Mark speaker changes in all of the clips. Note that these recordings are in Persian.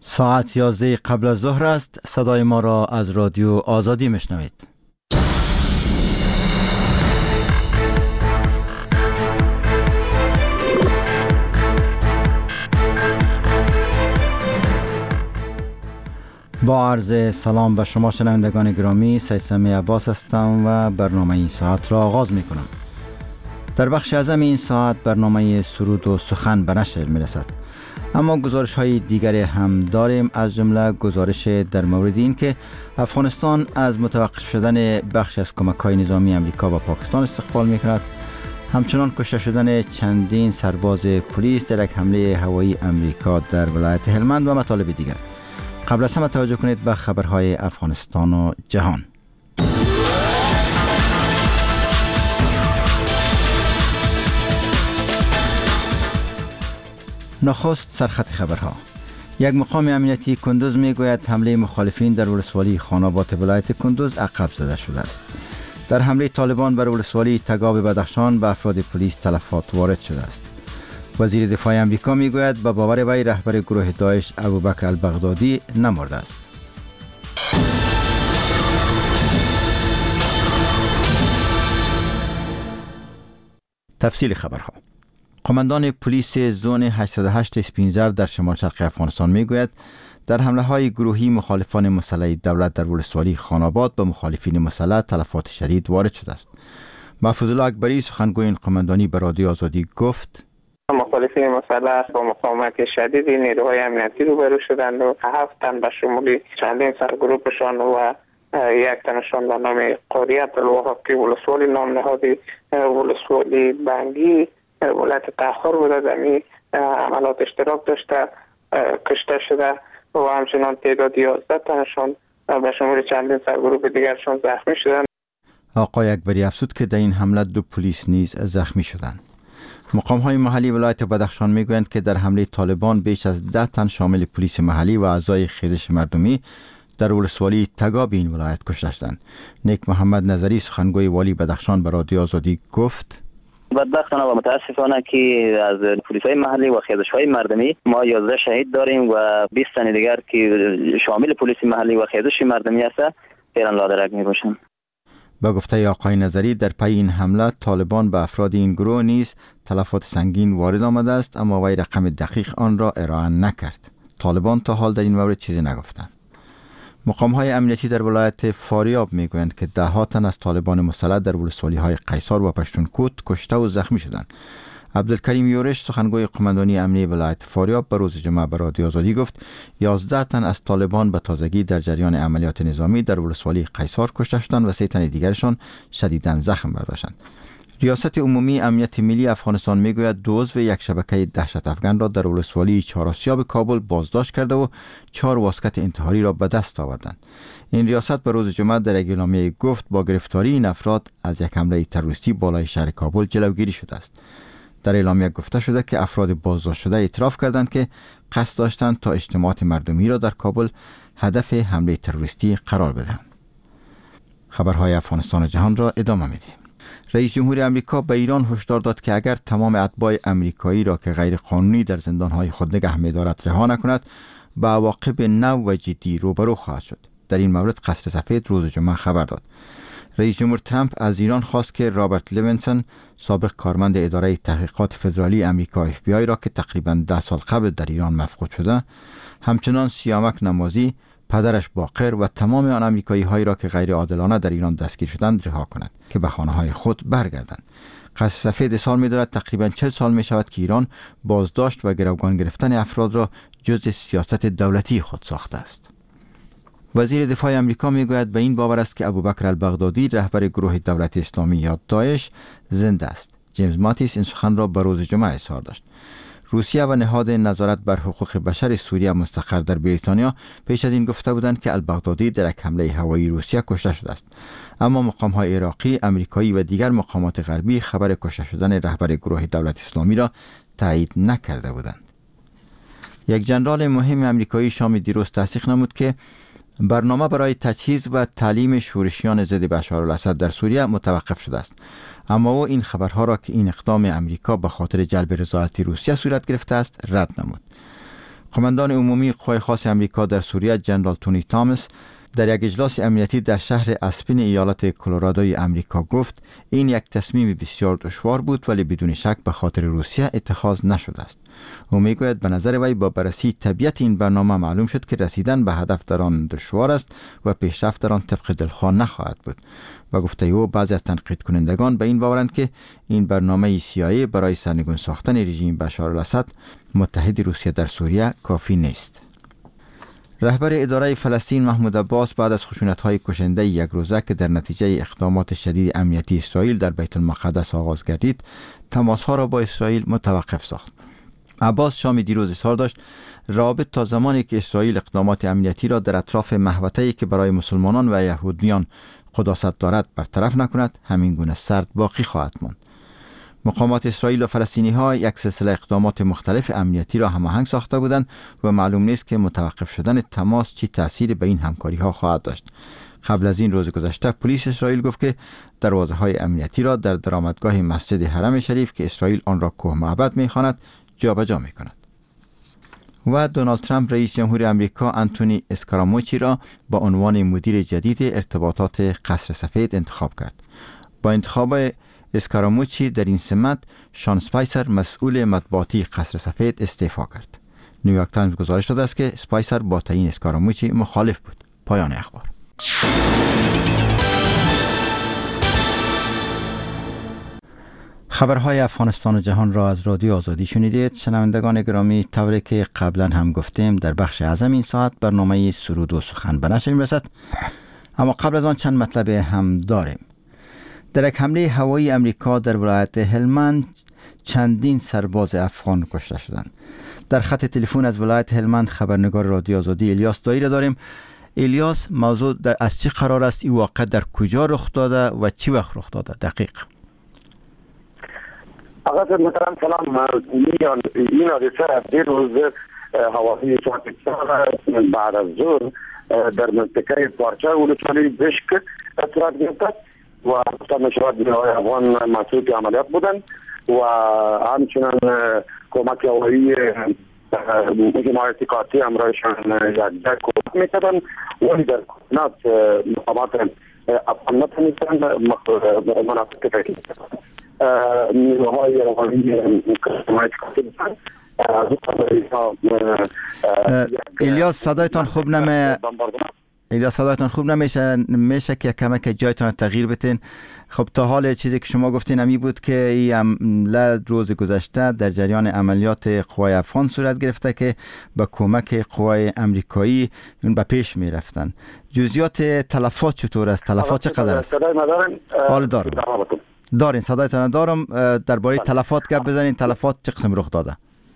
Speaker 1: ساعت 11 قبل از ظهر است. صدای ما را از رادیو آزادی میشنوید. با عرض سلام به شما شنوندگان گرامی، سید سمیع عباس هستم و برنامه این ساعت را آغاز می کنم. در بخش اعظم این ساعت برنامه سرود و سخن به نشر می رسد. اما گزارش های دیگری هم داریم، از جمله گزارش در مورد این که افغانستان از متوقف شدن بخش از کمک های نظامی امریکا به پاکستان استقبال می کند. همچنان کشته شدن چندین سرباز پلیس در یک حمله هوایی امریکا در ولایت هلمند و مطالب دیگر. قبل از همه توجه کنید به خبرهای افغانستان و جهان. نخست سرخط خبرها. یک مقام امنیتی کندوز میگوید حمله مخالفین در ولسوالی خاناباد ولایت کندوز عقب زده شده است. در حمله طالبان بر ولسوالی تگاب بدخشان به افراد پلیس تلفات وارد شده است. وزیر دفاع امریکا میگوید به باور وی رهبر گروه داعش ابوبکر البغدادی نمرده است. تفصیل خبرها. قماندان پلیس زون 808 اسپینزر در شمال شرق افغانستان میگوید در حمله های گروهی مخالفان مسلح دولت در ولسوالی خاناباد به مخالفین مسلح تلفات شدید وارد شده است. محفوظ الله اکبری سخنگوی این قماندانی به رادیو آزادی گفت:
Speaker 2: مخالفین مسلح با مقاومت شدید نیروهای امنیتی روبرو شدند و 7 تن به شمول چندین سرگروپشان و یک تنشان به نام قاریت الوهاقی ولسوالی نام نهادی ولسوالی بنگی ولایت تاخر بوده در این عملات اشتراک داشته کشته شده و همچنان تعداد 11 تنشان به شمول چندین سرگروپ دیگرشان زخمی شدند.
Speaker 1: آقای اکبری افزود که در این حمله 2 پلیس نیز زخمی شدند. مقام‌های محلی ولایت بدخشان میگویند که در حمله طالبان بیش از 10 تن شامل پلیس محلی و اعضای خیزش مردمی در ولسوالی تگاب این ولایت کشته شدند. نیک محمد نظری سخنگوی والی بدخشان به رادیو آزادی گفت:
Speaker 3: بدبختانه و متاسفانه که از پلیس‌های محلی و خیزش‌های مردمی ما 11 شهید داریم و 20 تن دیگر که شامل پلیس محلی و خیزش مردمی است فعلا لادرک می‌باشند.
Speaker 1: با گفته آقای نظری در پی این حمله طالبان به افراد این گروه نیز تلفات سنگین وارد آمده است، اما وی رقم دقیق آن را ارائه نکرد. طالبان تا حال در این مورد چیزی نگفتند. مقام‌های امنیتی در ولایت فاریاب میگویند که 10 تن از طالبان مسلح در ولسوالی‌های قیصار و پشتونکوت کشته و زخمی شدند. عبدالکریم یورش سخنگوی قماندانی امنیتی ولایت فاریاب به روز جمعه به رادیو آزادی گفت 11 تن از طالبان به تازگی در جریان عملیات نظامی در ولسوالی قیصار کشته شدند و 3 تن دیگرشان شدیداً زخم برداشتند. ریاست عمومی امنیت ملی افغانستان میگوید 2 عضو یک شبکه دهشت افغان را در ولسوالی چهارآسیاب کابل بازداشت کرده و 4 واسکت انتحاری را به دست آوردند. این ریاست به روز جمعه در یک اعلامیه گفت با گرفتاری این افراد از یک حمله تروریستی بالای شهر کابل جلوگیری شده است. در اعلامیه گفته شده که افراد بازداشت شده اعتراف کردند که قصد داشتند تا اجتماعات مردمی را در کابل هدف حمله تروریستی قرار بدهند. خبرهای افغانستان و جهان را ادامه می‌دهیم. رئیس جمهور امریکا به ایران هشدار داد که اگر تمام اتباع امریکایی را که غیر قانونی در زندان‌های خود نگه می‌دارد رها نکند، به عواقب نو و جدی روبرو خواهد شد. در این مورد قصر سفید روز جمعه خبر داد. رئیس جمهور ترامپ از ایران خواست که رابرت لیوینسون، سابق کارمند اداره تحقیقات فدرالی امریکا FBI را که تقریباً 10 سال قبل در ایران مفقود شده، همچنان سیامک نمازی، پدرش باقر و تمام آن امریکایی هایی را که غیر عادلانه در ایران دستگیر شدند رها کند که به خانه های خود برگردند. قصر سفید سال می دارد تقریباً 40 سال می شود که ایران بازداشت و گروگان گرفتن افراد را جزء سیاست دولتی خود ساخته است. وزیر دفاع امریکا میگوید به این باور است که ابوبکر البغدادی رهبر گروه دولت اسلامی یا داعش زنده است. جیمز ماتیس این سخن را به روز جمعه اظهار داشت. روسیه و نهاد نظارت بر حقوق بشر سوریه مستقر در بریتانیا پیش از این گفته بودند که البغدادی در یک حمله هوایی روسیه کشته شده است، اما مقام‌های عراقی، امریکایی و دیگر مقامات غربی خبر کشته شدن رهبر گروه دولت اسلامی را تایید نکرده بودند. یک ژنرال مهم امریکایی شام دیروز تصدیق نمود که برنامه برای تجهیز و تعلیم شورشیان ضد بشار الاسد در سوریه متوقف شده است، اما او این خبرها را که این اقدام امریکا به خاطر جلب رضایت روسیه صورت گرفته است رد نمود. قماندان عمومی قوای خاص امریکا در سوریه جنرال تونی تامس در یک اجلاس امنیتی در شهر اسپین ایالت کلرادوی امریکا گفت این یک تصمیم بسیار دشوار بود ولی بدون شک به خاطر روسیه اتخاذ نشده است. او میگوید به نظر وی با بررسی طبیعت این برنامه معلوم شد که رسیدن به هدف در آن دشوار است و پیشرفت در آن طبق دلخواه نخواهد بود. و گفته او بعضی از تنقید کنندگان به این باورند که این برنامه CIA برای سرنگون ساختن رژیم بشار الاسد متحد روسیه در سوریه کافی نیست. رهبر اداره فلسطین محمود عباس بعد از خشونت‌های کشنده یک روزه که در نتیجه اقدامات شدید امنیتی اسرائیل در بیت المقدس آغاز گردید، تماس‌ها را با اسرائیل متوقف ساخت. عباس شام دیروز اظهار داشت رابط تا زمانی که اسرائیل اقدامات امنیتی را در اطراف محوطه‌ای که برای مسلمانان و یهودیان قداست دارد برطرف نکند، همین گونه سرد باقی خواهد ماند. مقامات اسرائیل و فلسطینی‌ها یک سلسله اقدامات مختلف امنیتی را هماهنگ ساخته بودند و معلوم نیست که متوقف شدن تماس چی تأثیری به این همکاری‌ها خواهد داشت. قبل از این روز گذشته پلیس اسرائیل گفت که دروازه‌های امنیتی را در درآمدگاه مسجد حرم شریف که اسرائیل آن را کوه معبد می‌خواند جابجا می‌کند. و دونالد ترامپ رئیس جمهور امریکا آنتونی اسکاراموچی را با عنوان مدیر جدید ارتباطات قصر سفید انتخاب کرد. با انتخاب اسکاراموچی در این سمت شان اسپایسر مسئول مطبوعاتی قصر سفید استعفا کرد. نیویورک تایمز گزارش داده است که اسپایسر با تعیین اسکاراموچی مخالف بود. پایان اخبار. خبرهای افغانستان و جهان را از رادیو آزادی شنیدید. شنوندگان گرامی، طوری که قبلا هم گفتیم در بخش اعظم این ساعت برنامه سرود و سخن به نشر می‌رسد، اما قبل از آن چند مطلب هم داریم. در یک حمله هوایی امریکا در ولایت هلمند چندین سرباز افغان کشته شدند. در خط تلفن از ولایت هلمند خبرنگار رادیو آزادی الیاس دایی را داریم. الیاس، موضوع از چی قرار است؟ این واقعه در کجا رخ داده و چی وقت رخ داده دقیق؟
Speaker 4: آقا محترم سلام. این حادثه دیروز هوایی ساعت 4 بعد از ظهر در منطقه پارچه ولسوالی بشک صورت گرفت و گفته می‌شود نیروهای افغان مسئول عملیات بودند و همچنان کمک هوایی حمایت قاطع همراهشان یک کمک می‌کردند ولی در کوهنات مقامات افغان نتونستند منافق تحقیق کنند. نیروهای افغانی حمایت قاطع بودند.
Speaker 1: الیاس صدایتان خوب میشه که کمک جایتان تغییر بتین. خب تا حال چیزی که شما گفتین امی بود که این حمله روز گذشته در جریان عملیات قوای افغان صورت گرفته که با کمک قوای امریکایی اون به پیش می رفتن. جزئیات تلفات چطور است؟ تلفات چقدر است؟ حال دارین صدایتان دارم. درباره تلفات گپ بزنین. تلفات چه قسم رخ داده؟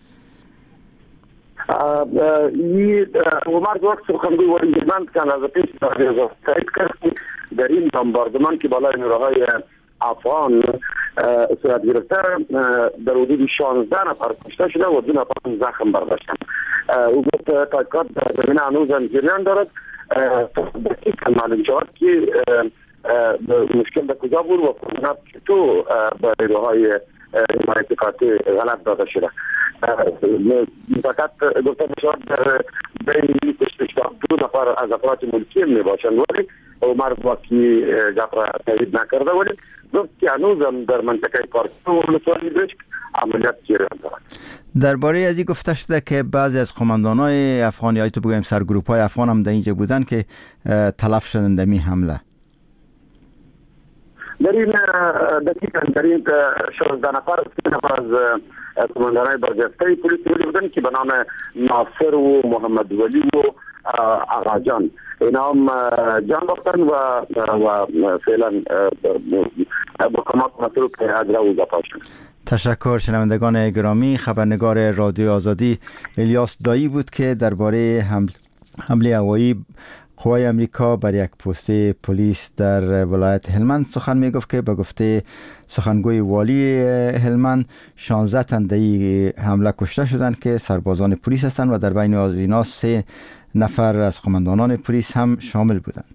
Speaker 4: عمر وقت سخنگوی وزیرمند کن از پیش تایید کرد در این بمباردمان که بالای نیروهای افغان صورت گرفته در حدود 16 نفر کشته شده و 2 نفر زخم برداشتند. او گفت تحقیقات در زمینه هنوز هم جریان دارد. دقیقاً معلوم شود که مشکل در کجا بود و کوهنات چطور به نیروهای حمایت قاطع غلط داده شده. فقط گفته میشود بین 2 نفر از افراد ملکی می باشند ولی عمر وقتی گپ را تایید نکرده ولی گفت که هنوز هم در منطقه پارچه ولسوالی بشک عملیات جریان دارد.
Speaker 1: درباره از این گفته شده که بعضی از قماندان‌های افغان یا تو بگویم سرگروپ‌های افغان هم در اینجا بودن که تلف شدند در این حمله.
Speaker 4: در این دقیقاً در این 16 نفر 3 نفر از کماندانای برجسته پلیس بودند که به نام ناصر و محمد ولی و آقاجان اینا هم جان باختن و فعلا با کمک مسئول که اجرا و اضافه شدند.
Speaker 1: تشکر. شنوندگان گرامی، خبرنگار رادیو آزادی الیاس دایی بود که درباره حمله هوایی قوای امریکا بر یک پست پلیس در ولایت هلمند سخن می گفت که به گفته سخنگوی والی هلمند 16 تن در این حمله کشته شدند که سربازان پلیس هستند و در بین اینا 3 نفر از قماندانان پلیس هم شامل بودند.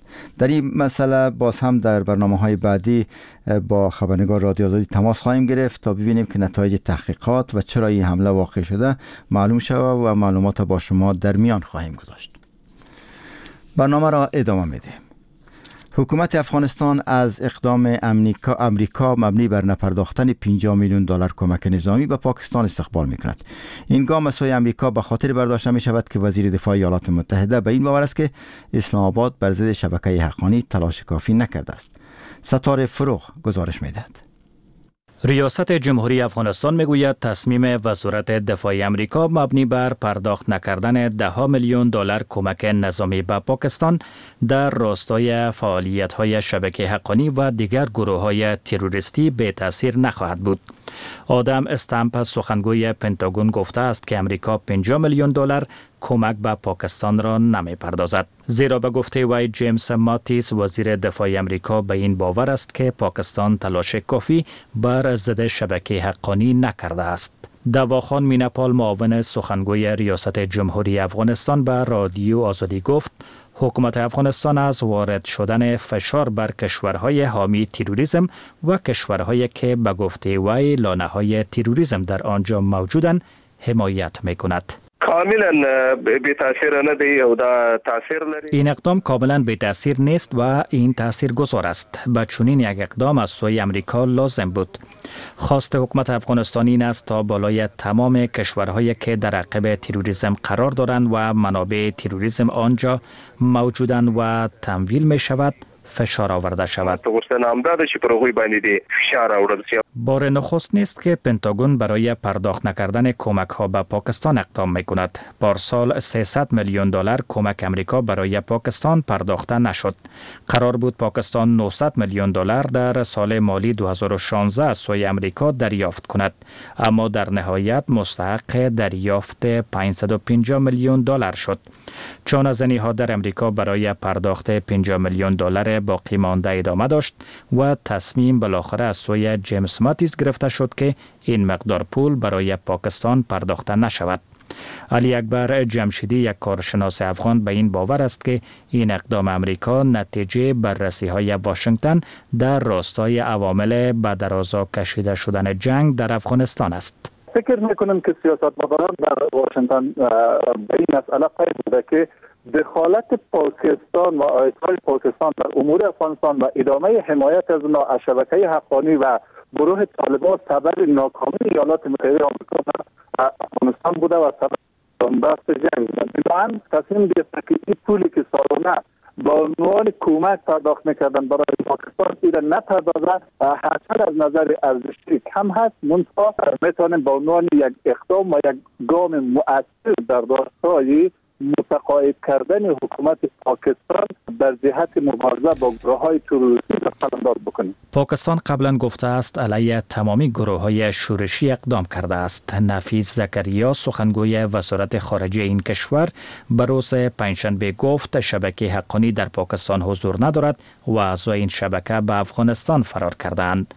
Speaker 1: در این مسئله باز هم در برنامه‌های بعدی با خبرنگار رادیو آزادی تماس خواهیم گرفت تا ببینیم که نتایج تحقیقات و چرا این حمله واقع شده معلوم شود و معلومات با شما در میان خواهیم گذاشت. برنامه را ادامه میدیم. حکومت افغانستان از اقدام امریکا مبنی بر نپرداختن 50 میلیون دلار کمک نظامی به پاکستان استقبال می‌کند. این گام از سوی امریکا به خاطر برداشته می‌شود که وزیر دفاع ایالات متحده به این باور است که اسلام آباد بر ضد شبکه حقانی تلاش کافی نکرده است. ستاره فروغ گزارش می‌دهد.
Speaker 5: ریاست جمهوری افغانستان میگوید تصمیم وزارت دفاع امریکا مبنی بر پرداخت نکردن 10 میلیون دلار کمک نظامی به پاکستان در راستای فعالیت‌های شبکه حقانی و دیگر گروه‌های تروریستی به تاثیر نخواهد بود. آدم استامپ سخنگوی پنتاگون گفته است که امریکا 50 میلیون دلار کمک به پاکستان را نمی‌پردازد. زیرا به گفته وی جیمز ماتیس وزیر دفاع امریکا به این باور است که پاکستان تلاش کافی بر ضد شبکه حقانی نکرده است. دواخان میناپال معاون سخنگوی ریاست جمهوری افغانستان به رادیو آزادی گفت حکومت افغانستان از وارد شدن فشار بر کشورهای حامی تروریسم و کشورهایی که به گفته وی لانه‌های تروریسم در آنجا موجودند حمایت می‌کند.
Speaker 6: کاملا بی تاثیر نده و دا تاثیر لري.
Speaker 5: این اقدام کاملا بی تاثیر نیست و این تاثیر گذار است. با چنین یک اقدام از سوی امریکا لازم بود. خواست حکومت افغانستان این است تا بالای تمام کشورهایی که در عقب تروریسم قرار دارند و منابع تروریسم آنجا موجودند و تمویل می شود فشار آورده شود. بار نخست نیست که پنتاگون برای پرداخت نکردن کمک ها به پاکستان اقدام می کند. پارسال 300 میلیون دلار کمک امریکا برای پاکستان پرداخته نشد. قرار بود پاکستان 900 میلیون دلار در سال مالی 2016 از سوی امریکا دریافت کند، اما در نهایت مستحق دریافت 550 میلیون دلار شد. چون از ها در امریکا برای پرداخت 50 میلیون دلار باقی مانده ادامه داشت و تصمیم بالاخره از سوی جیمز ماتیس گرفته شد که این مقدار پول برای پاکستان پرداخته نشود. علی اکبر جمشیدی یک کارشناس افغان به این باور است که این اقدام امریکا نتیجه بررسی های واشنگتن در راستای عوامل به درازا کشیده شدن جنگ در افغانستان است.
Speaker 7: فکر میکنم که سیاستمداران در واشنگتن به این مسئله قید بوده که دخالت پاکستان و آیت‌های پاکستان در امور افغانستان و ادامه حمایت از شبکه حقانی و گروه طالبان سبب ناکامی ایالات متحده آمریکا در افغانستان بوده و سبب بحث جنگ بوده. بنابراین تصمیم گرفته که این پولی که سالانه با عنوان کمک پرداخت میکردن برای پاکستان ایران نپردازد، هرچند از نظر ارزشی کم هست، منتها میتونیم با عنوان یک اقدام و یک گام مؤثر در راستای متقاعد کردن حکومت پاکستان در جهت مبارزه با گروه‌های تروریستی قلمداد بکنیم.
Speaker 5: پاکستان قبلا گفته است علیه تمامی گروه‌های شورشی اقدام کرده است. نفیس زکریا سخنگوی وزارت خارجه این کشور به روز پنجشنبه گفت شبکه حقانی در پاکستان حضور ندارد و اعضای این شبکه به افغانستان فرار کردند.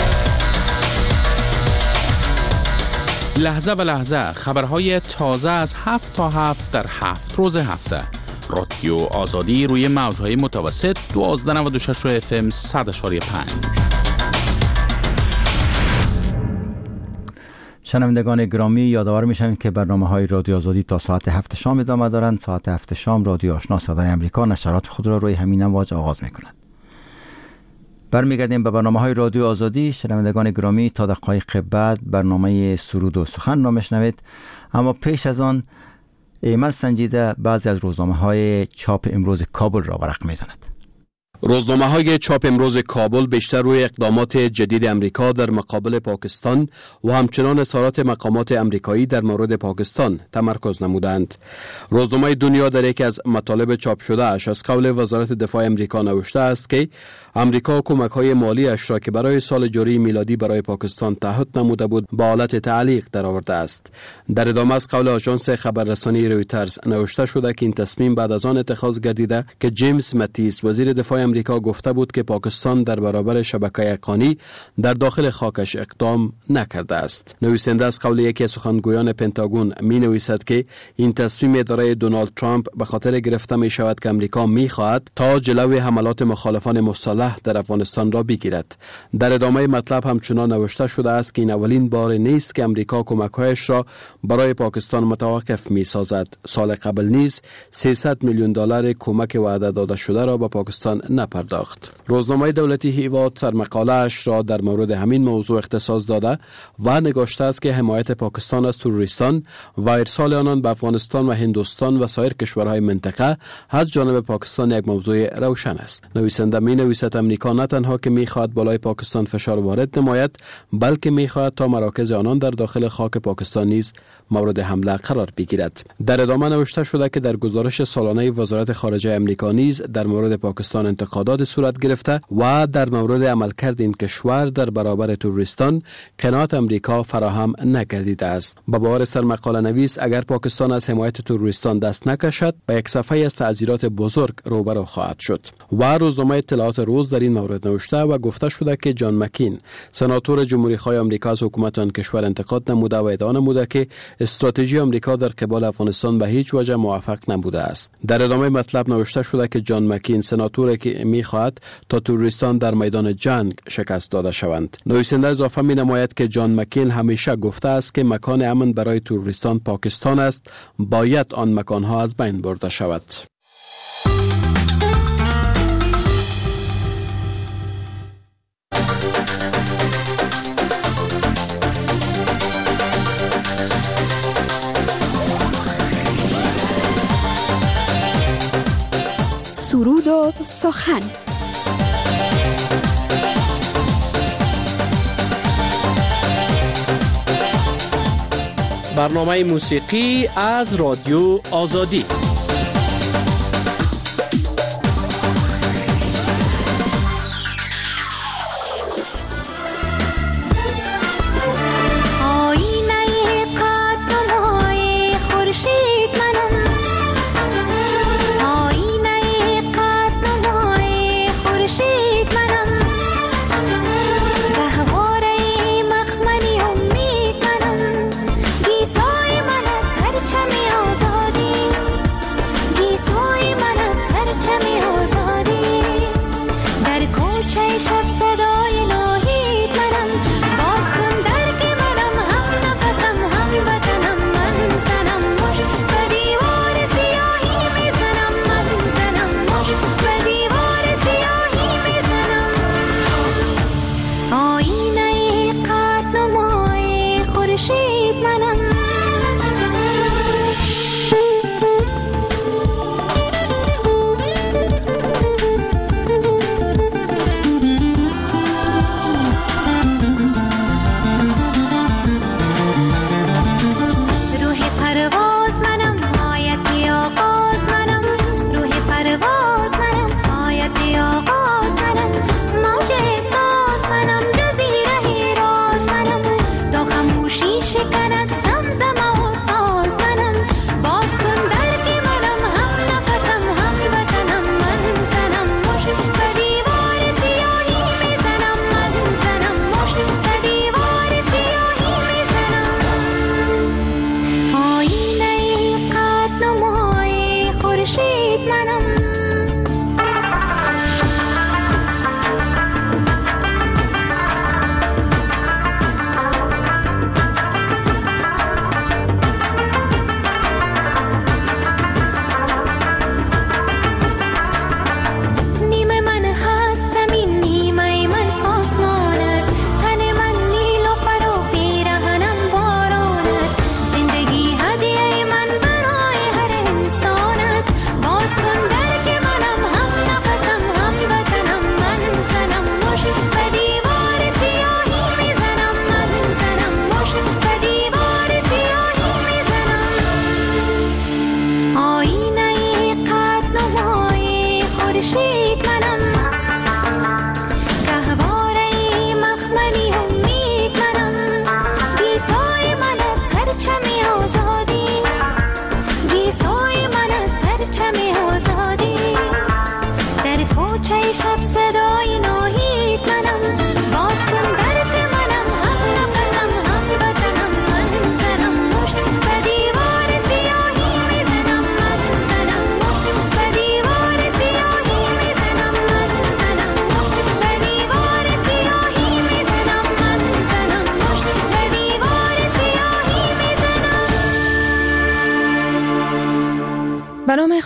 Speaker 8: لحظه به لحظه خبرهای تازه از 7 تا 7 در 7 روز هفته. رادیو آزادی روی موجهای متوسط 1296 FM 100.5.
Speaker 1: شنوندگان گرامی، یادآور میشم که برنامه‌های رادیو آزادی تا ساعت 7 شام ادامه دارند. ساعت 7 شام رادیو آشنا صدای امریکا نشرات خود را روی همین امواج آغاز می‌کند. برمیگردیم به برنامه‌های رادیو آزادی. شنوندگان گرامی، تا دقایق بعد برنامه سرود و سخن را میشنوید، اما پیش از آن ایمل سنجیده بعضی از روزنامه‌های چاپ امروز کابل را ورق میزند.
Speaker 9: روزنامه‌های چاپ امروز کابل بیشتر روی اقدامات جدید امریکا در مقابل پاکستان و همچنان اظهارات مقامات امریکایی در مورد پاکستان تمرکز نمودند. روزنامه دنیا در یکی از مطالب چاپ شده اش از قول وزارت دفاع امریکا نوشته است که امریکا کمک‌های مالی اش را که برای سال جاری میلادی برای پاکستان تعهد نموده بود با حالت تعلیق درآورده است. در ادامه از قول آژانس خبررسانی رویترز نوشته شده که این تصمیم بعد از آن اتخاذ گردیده که جیمز ماتیس وزیر دفاع امریکا گفته بود که پاکستان در برابر شبکه اقانی در داخل خاکش اقدام نکرده است. نویسنده از قول یکی از سخنگویان پنتاگون می نویسد که این تصمیم اداره دونالد ترامپ به خاطر گرفته می شود که امریکا می خواهد تا جلوی حملات مخالفان مسلح در افغانستان را بگیرد. در ادامه مطلب همچنان نوشته شده است که این اولین بار نیست که امریکا کمک‌هایش را برای پاکستان متوقف می سازد. سال قبل نیز 300 میلیون دلار کمک وعده داده شده را به پاکستان نپرداخت. روزنامه دولتی هیواد سرمقاله اش را در مورد همین موضوع اختصاص داده و نگاشته است که حمایت پاکستان از تروریستان و ارسال آنان به افغانستان و هندوستان و سایر کشورهای منطقه از جانب پاکستان یک موضوع روشن است. نویسنده می نویسد امریکا نه تنها که می خواهد بالای پاکستان فشار وارد نماید، بلکه می خواهد تا مراکز آنان در داخل خاک پاکستان نیز مورد حمله قرار بگیرد. در ادامه نوشته شده که در گزارش سالانه وزارت خارجه امریکا نیز در مورد پاکستان انتقادات صورت گرفته و در مورد عملکرد این کشور در برابر تروریستان قناعت امریکا فراهم نگردیده است. با باور سرمقاله نویس اگر پاکستان از حمایت تروریستان دست نکشد با یک صفحه از تعذیرات بزرگ روبرو خواهد شد. و روزنامه اطلاعات روز در این مورد نوشته و گفته شده که جان مکین سناتور جمهوری‌خواه آمریکا از حکومت آن کشور انتقاد نموده و ادعا نموده که استراتژی آمریکا در قبال افغانستان به هیچ وجه موفق نبوده است. در ادامه مطلب نوشته شده که جان مکین سناتوری که می‌خواهد تا تروریستان در میدان جنگ شکست داده شوند. نویسنده اضافه می‌نماید که جان مکین همیشه گفته است که مکان امن برای تروریستان پاکستان است، باید آن مکان‌ها از بین برده شود.
Speaker 10: سرود و سخن.
Speaker 11: برنامه موسیقی از رادیو آزادی.
Speaker 12: زندگی هدیه من برای هر انسان است. باز کن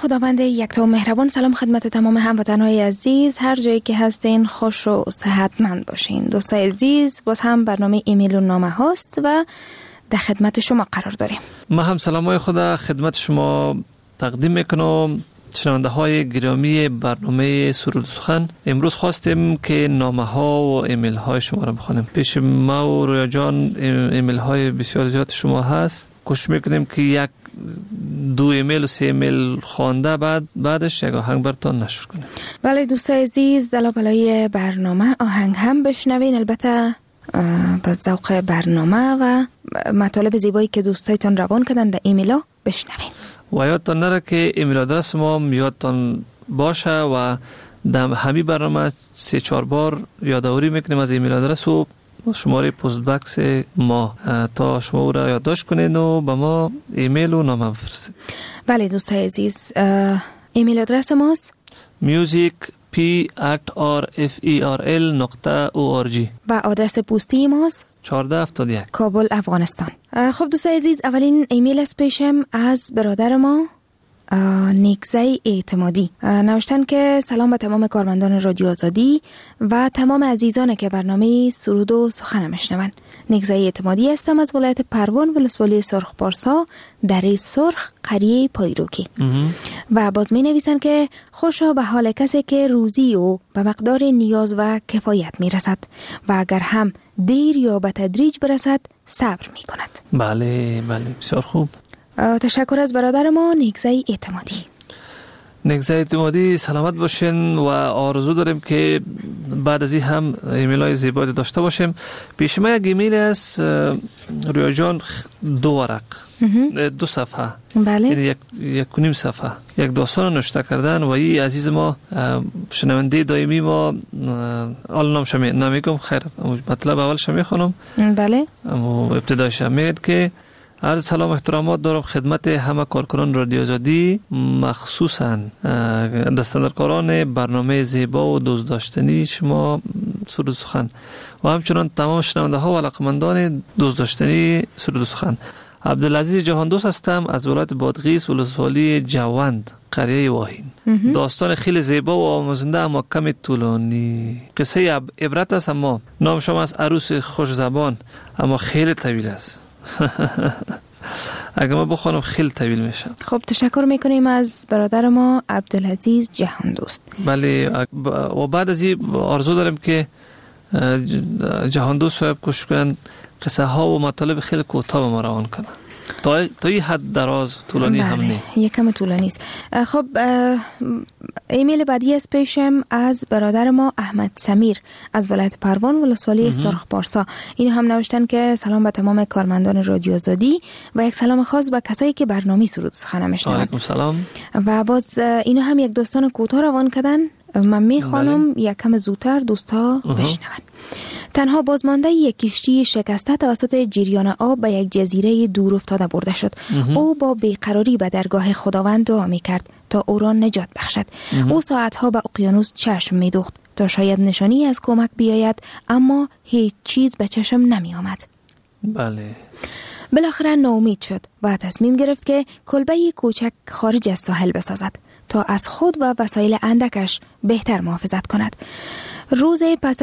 Speaker 10: خداوند یکتا مهربان، سلام خدمت تمام هموطنهای عزیز، هر جایی که هستین خوش و صحتمند باشین. دوستای عزیز، باز هم برنامه ایمیل و نامه هاست و در خدمت شما قرار داریم.
Speaker 12: ما هم سلامای خدا خدمت شما تقدیم میکنم. شنونده های گرامی برنامه سرود و سخن، امروز خواستیم که نامه ها و ایمیل های شما را بخونیم. پیش ما و رویا جان ایمیل های بسیار زیاد شما هست. کوشش میکنیم که یک 2 ایمیل و 3 ایمیل خوانده بعدش یک آهنگ براتون نشر کنیم.
Speaker 10: بله دوستای عزیز، دلایل برنامه آهنگ هم بشنوین، البته با ذوق برنامه و مطالب زیبایی که دوستایتان روان کردن در ایمیلا بشنوین.
Speaker 12: و یادتان نره که ایمیل آدرس ما یادتان باشه و در همین برنامه 3-4 بار یادآوری میکنیم از ایمیل آدرس و شماره پست باکس ما تا شما او را یادداشت کنید و به ما ایمیل و نامه بفرستید.
Speaker 10: بله دوستای عزیز، ایمیل آدرس ماست music@rferl.org و آدرس پستی ماست
Speaker 12: 1471
Speaker 10: کابل، افغانستان. خب دوستای عزیز، اولین ایمیل از پیشم از برادر ما نیکزای اعتمادی نوشتن که سلام به تمام کارمندان رادیو آزادی و تمام عزیزان که برنامه سرود و سخن میشنون. نیکزای اعتمادی هستم از ولایت پروان، ولسوالی سرخ پارسا، دره سرخ، قریه پایروکی. و باز می نویسن که خوشا به حال کسی که روزی او به مقدار نیاز و کفایت می رسد و اگر هم دیر یا به تدریج برسد صبر می کند.
Speaker 12: بله بسیار خوب.
Speaker 10: تشکر از برادر ما نیکزای اعتمادی.
Speaker 12: نیکزای اعتمادی سلامت باشین و آرزو داریم که بعد از این هم ایمیل های زیبایی داشته باشیم. پیش ما یک ایمیل است رویا جان، 2 ورق 2 صفحه،
Speaker 10: بله،
Speaker 12: یعنی 1.5 صفحه یک داستان نوشته کردن و این عزیز ما شنونده دائمی ما، حالا نامش نمیگم، خیر مطلب اولش میخونم.
Speaker 10: بله،
Speaker 12: ابتدایش میگه که عرض سلام احترامات دارم خدمت همه کارکنان رادیو آزادی، مخصوصاً دستاندرکاران برنامه زیبا و دوست داشتنی شما سرود و سخن و همچنان تمام شنونده ها و علاقمندان دوست داشتنی سرود و سخن. عبدالعزیز جهان دوست هستم از ولایت بادغیس، ولسوالی جوند، قریه واهین. داستان خیلی زیبا و آموزنده اما کمی طولانی. قصه عبرت است، اما نام شما از عروس خوش زبان، اما خیلی طویل است. اگه ما بخونم خیلی طویل میشه.
Speaker 10: خب تشکر میکنیم از برادر ما عبدالعزیز جهان دوست.
Speaker 12: بله، و بعد از این آرزو داریم که جهان دوست صاحب کوشش کنن قصه ها و مطالب خیلی کوتاه به ما روان کنن، تا این حد دراز طولانی هم نه،
Speaker 10: یکم طولانی است. خب ایمیل بعدی از پیشم از برادر ما احمد سمیر از ولایت پروان، ولسوالی سرخ پارسا. این هم نوشتن که سلام به تمام کارمندان رادیو آزادی و یک سلام خاص به کسایی که برنامه سرود و سخن میشنون.
Speaker 12: علیکم سلام.
Speaker 10: و باز اینا هم یک داستان کوتاه روان کردن، من میخوانم یک کم زودتر دوستا بشنون. تنها بازمانده یک کشتی شکسته توسط جریان آب به یک جزیره دور افتاده برده شد. او با بیقراری به درگاه خداوند دعا میکرد تا او را نجات بخشد. او ساعتها به اقیانوس چشم میدوخت تا شاید نشانی از کمک بیاید، اما هیچ چیز به چشم نمی آمد.
Speaker 12: بله.
Speaker 10: بالاخره ناامید شد و تصمیم گرفت که کلبه کوچک خارج از ساحل بسازد تا از خود و وسایل اندکش بهتر محافظت کند. روز پس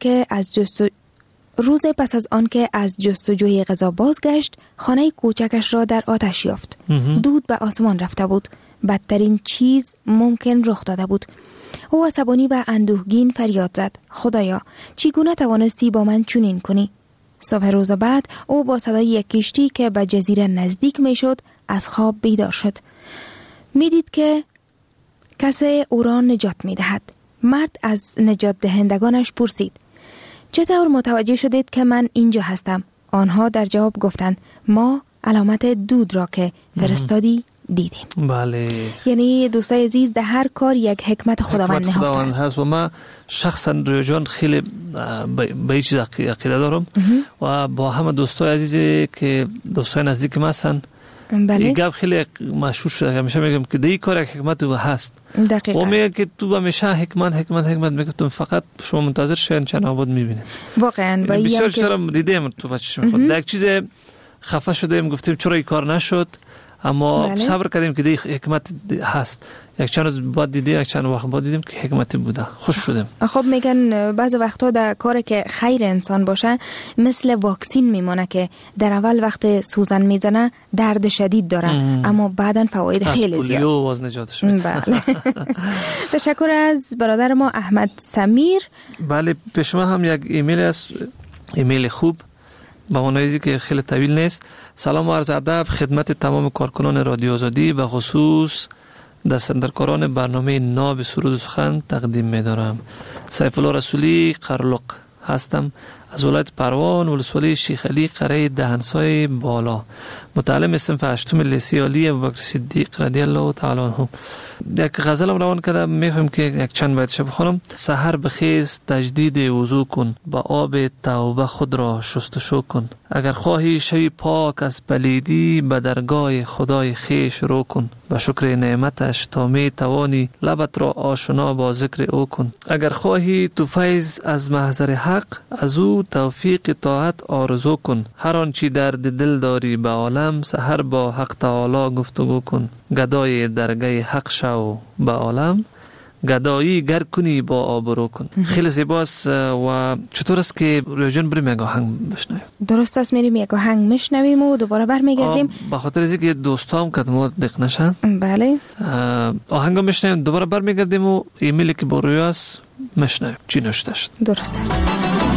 Speaker 10: از آن که از جستجوی غذا بازگشت، خانه کوچکش را در آتش یافت. دود به آسمان رفته بود. بدترین چیز ممکن رخ داده بود. او عصبانی و اندوهگین فریاد زد: خدایا، چگونه توانستی با من چنین کنی؟ صبح روز بعد او با صدای یک کشتی که به جزیره نزدیک میشد از خواب بیدار شد. میدید که کسی او را نجات میدهد. مرد از نجات دهندگانش پرسید: چطور متوجه شدید که من اینجا هستم؟ آنها در جواب گفتند: ما علامت دود را که فرستادی دیدیم.
Speaker 12: بله.
Speaker 10: یعنی دوستای عزیز، در هر کار یک حکمت خداوند نهفته است.
Speaker 12: و ما شخصا رویا جان خیلی به این چیز عقیده دارم و با همه دوستای عزیزی که دوستای نزدیک ما هستن.
Speaker 10: بله.
Speaker 12: این گپ خیلی مشهور شده، همیشه میگم که در این کار یک حکمت هست.
Speaker 10: دقیقاً.
Speaker 12: و میگه که تو همیشه حکمت میگه تو فقط شما منتظر شین چند آباد میبینید.
Speaker 10: واقعا. و
Speaker 12: بسیار چیزا دیدیم تو بچه‌ش میخواد. یک چیز خفه شدیم گفتیم چرا این کار نشد، اما صبر کردیم که دیگه حکمت هست. یک چند روز بعد دیدیم، یک چند وقت بعد دیدیم که حکمتی بوده، خوش شدیم.
Speaker 10: خب میگن بعض وقتا در کار که خیر انسان باشه مثل واکسین میمونه که در اول وقت سوزن میزنه درد شدید داره اما بعداً فواید خیلی زیاد.
Speaker 12: پولیو باز نجاتش میده.
Speaker 10: بله. تشکر از برادر ما احمد سمیر.
Speaker 12: بله پیش ما هم یک ایمیل است، ایمیل خوب با معنی که خیلی طویل نیست. سلام و عرض ادب خدمت تمام کارکنان رادیو آزادی و خصوص دستندرکاران برنامه ناب سرود و سخن تقدیم می‌دارم. سیف الله رسولی قرلق هستم از ولایت پروان ولسوالی شیخ علی قره دهنسای بالا، متعلم صنف 8 لیسه عالی ابوبکر صدیق رضی الله تعالی عنه. یک غزلم روان کردم، میخوام که یک چند بیتش بخونم. سحر بخیز تجدید وضو کن، با آب توبه خود را شستشو کن. اگر خواهی شوی پاک از پلیدی، به درگاه خدای خیش رو کن. به شکر نعمتش تا می توانی، لبت را آشنا با ذکر او کن. اگر خواهی تو فیض از محضر حق، از او توفیق طاعت آرزو کن. هر آنچه درد دل داری به عالم، سحر با حق تعالی گفتگو کن. گدای درگاه حق شو به عالم، گدایی گر کنی با آبرو کن. خیلی زیباست. و چطور است که رویجان بریم یک آهنگ بشنویم؟
Speaker 10: درست است، میریم یک آهنگ میشنویم و دوباره برمیگردیم.
Speaker 12: به خاطر از اینکه دوستام که ما دق نشن،
Speaker 10: بله
Speaker 12: آهنگ میشنویم، دوباره برمیگردیم و ایمیلی که با روی است میشنویم چی نوشته شد.
Speaker 10: درست است.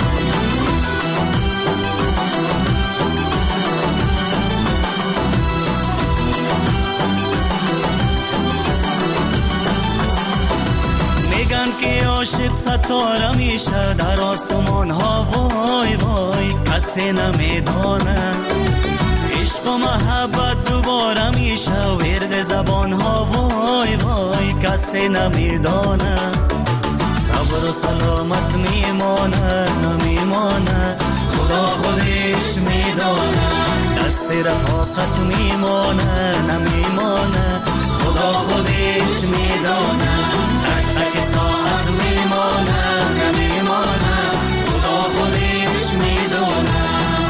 Speaker 13: که عاشق ستاره میشه در آسمان ها، وای وای کسی نمیدانه. عشق و محبت دوباره میشه ورد زبان ها، وای وای کسی نمیدانه. صبر و سلامت میمانه نمیمانه، خدا خودش میدانه. دست رفاقت میمانه نمیمانه، خدا خودش میدانه. تک ساعت میمانه نمیمانه، خدا خودش میدانه.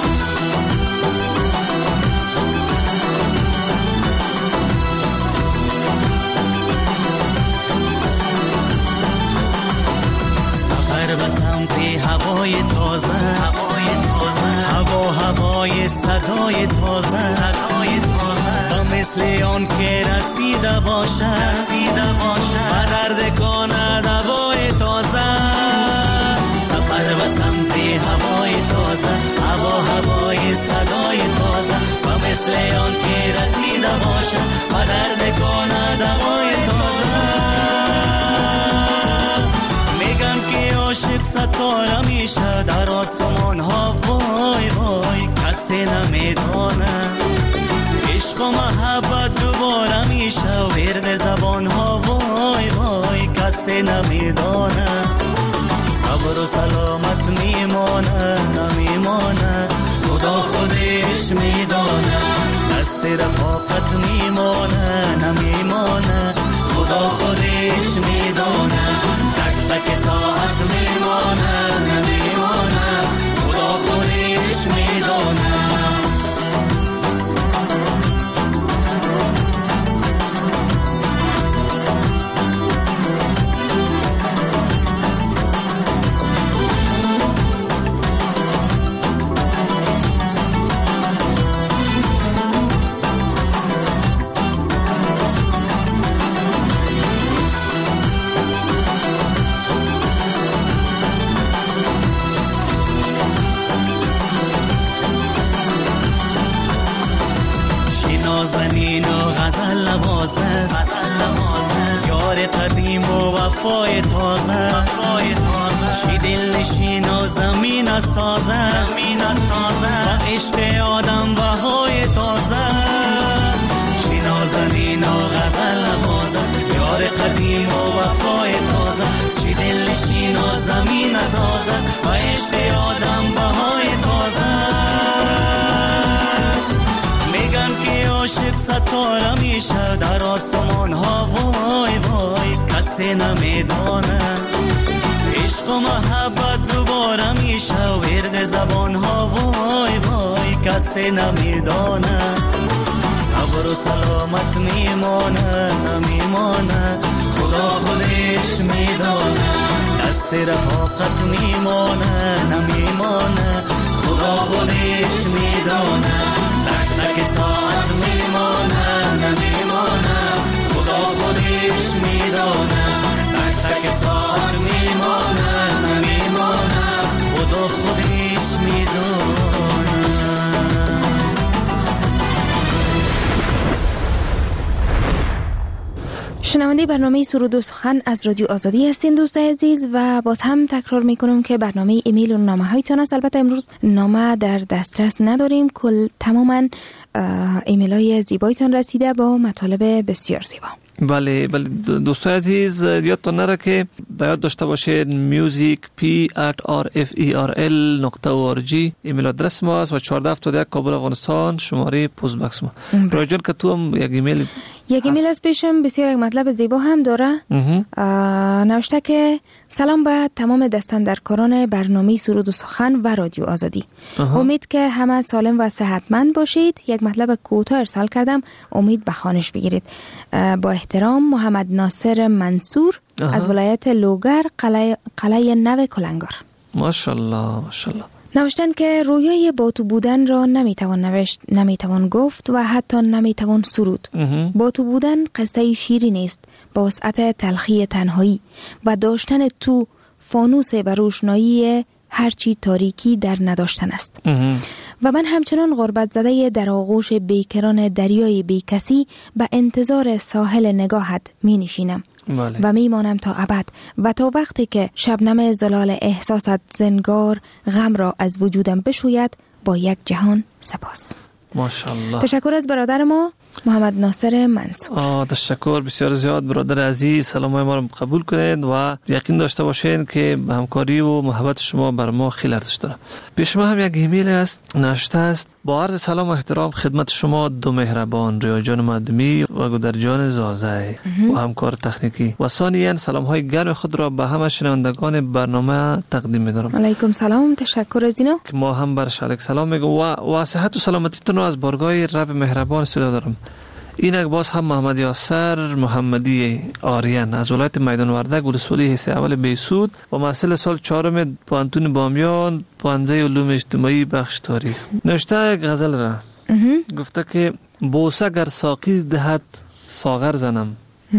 Speaker 13: سفر به سمت هوای تازه، هوای صدای تازه، و مثل آن که رسیده باشه، و درد کند هوای تازه. سفر به سمت هوای تازه، هوای صدای تازه، و مثل آن که رسیده باشه، و درد کند هوای تازه. میگن که عاشق ستاره میشه در آسمان ها، وای وای کسی نمیدانه. عشق و محبت دوباره میشه ورد زبان ها، وای وای کسی نمیدانه. صبر و سلامت میمانه نمیمانه، خدا خودش میدانه. دست رفاقت میمانه نمیمانه، خدا خودش میدانه. تک ساعت میمانه نمیمانه، خدا خودش میدانه. نازنین و غزل نواز است، یار قدیم و وفای تازه. چی دل نشین و زمین ساز است، و عشق آدم بهای تازه. چی نازنین و غزل نواز است، یار قدیم و وفای تازه. چی دل نشین و زمین ساز است، و عشق آدم بهای تازه. عاشق ستاره میشه در آسمان ها، وای وای کسی نمیدانه. عشق و محبت دوباره میشه ورد زبان ها، وای وای کسی نمیدانه. صبر و سلامت میمانه نمیمانه خدا خودش میدانه دست رفاقت میمانه نمیمانه خدا خودش میدانه تک تک ساعت میمانه نمیمانه خدا خودش میدانه تک تک ساعت میمانه نمیمانه خدا خودش میدانه.
Speaker 10: شنونده برنامه سرود و سخن از رادیو آزادی هستین دوستای عزیز و باز هم تکرار میکنم که برنامه ایمیل و نامه هایتان است. البته امروز نامه در دسترس نداریم، تماما ایمیل های زیبایتان رسیده با مطالب بسیار زیبا.
Speaker 12: بله دوستای عزیز یادتون نره که باید داشته باشید music@rferl.org ایمیل آدرس ما است و 1471 کابل افغانستان شماره پست باکس ما. راجان که تو هم یک ایمیل
Speaker 10: از پیشم بسیار یک مطلب زیبا هم داره. نوشته که سلام به تمام دستاندرکاران برنامه سرود و سخن و رادیو آزادی. امید که همه سالم و صحتمند باشید. یک مطلب کوتاه ارسال کردم، امید به خوانش بگیرید. با احترام محمد ناصر منصور از ولایت لوگر قلعه نو کلنگار.
Speaker 12: ماشاءالله.
Speaker 10: نوشتن که رویای با تو بودن را نمیتوان نوشت، نمیتوان گفت و حتی نمیتوان سرود. با تو بودن قصه شیری نیست با وسعت تلخی تنهایی و داشتن تو فانوس و روشنایی هرچی تاریکی در نداشتن است. و من همچنان غربت زده در آغوش بیکران دریای بیکسی به انتظار ساحل نگاهت می نشینم. و میمانم تا ابد و تا وقتی که شبنم زلال احساست زنگار غم را از وجودم بشوید با یک جهان سپاس.
Speaker 12: ماشاءالله.
Speaker 10: تشکر از برادر ما محمد ناصر منصور.
Speaker 12: تشکر بسیار زیاد برادر عزیز. سلام ما رو قبول کنید و یقین داشته باشین که همکاری و محبت شما بر ما خیلی ارزش داره. پیش ما هم یک ایمیل است نوشته است: با عرض سلام و احترام خدمت شما دو مهربان ریا جان مادمی و گودر جان زازه و همکار تکنیکی و ثانیاً سلام های گرم خود را به همه شنوندگان برنامه تقدیم می‌دارم.
Speaker 10: علیکم سلام. تشکر از اینا
Speaker 12: که ما هم برش علیک سلام میگم و صحت و سلامتیتون رو از بارگاه رب مهربان صدا دارم. اینک باز هم محمد یاسر محمدی آریان از ولایت میدان وردک ولسوالی حصه اول بیسود و محصل سال 4 پانتون بامیان پانزه علوم اجتماعی بخش تاریخ. نوشته یک غزل را گفته که بوسه گر ساقی دهد ساغر زنم،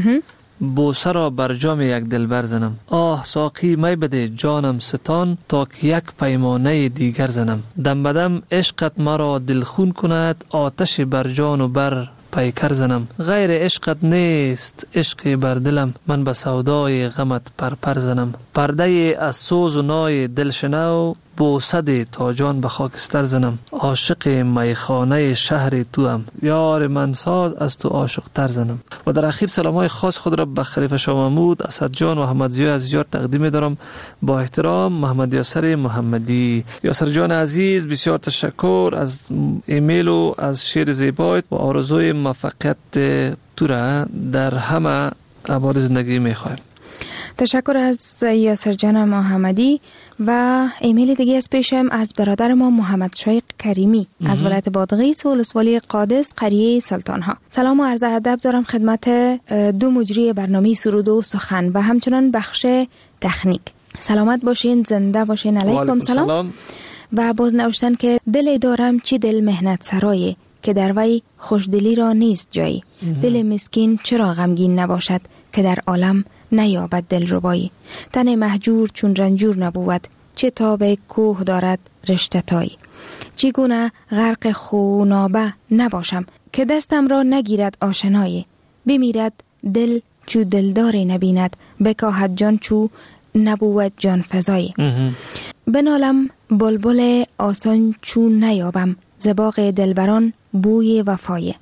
Speaker 12: بوسه را بر جام یک دلبر زنم. آه ساقی می بده جانم ستان تا که یک پیمانه دیگر زنم. دم بدم عشقت مرا دلخون کند آتش بر جان و بر پیکر زنم. غیر عشقت نیست عشق بر دلم من به سودای غمت پرپر زنم. پرده از سوز و نای دلشنو بوسه تا جان به خاکستر زنم. عاشق میخانه شهر تو هم یار من ساز از تو عاشق تر زنم. و در اخیر سلام های خاص خود را به خلیفه شاه محمود، اسد جان و احمد ضیاء عزیزیار تقدیم دارم. با احترام محمد یاسر محمدی. یاسر جان عزیز بسیار تشکر از ایمیل و از شعر زیبایت و آرزوی موفقیت تو را در همه ابعاد زندگی میخوایم.
Speaker 10: تشکر از یاسر جان محمدی. و ایمیل دیگه از پیشم از برادر ما محمد شایق کریمی از ولایت بادغیس و ولسوالی قادس قریه سلطان ها. سلام و عرض ادب دارم خدمت دو مجری برنامه سرود و سخن و همچنان بخش تکنیک. سلامت باشین، زنده باشین. علیکم سلام. و باز نوشتن که دل دارم چی دل مهنت سرایه که در وی خوشدلی را نیست جایی. دل مسکین چرا غمگین نباشد که در عالم نیابد دلربایی. تن مهجور چون رنجور نبود چه تاب کوه دارد رشته تایی. چگونه غرق خونابه نباشم که دستم را نگیرد آشنایی. بمیرد دل چو دلداری نبیند بکاهد جان چو نبود جان فزایی. بنالم بلبل آسان چون نیابم زباغ دلبران بوی وفایه.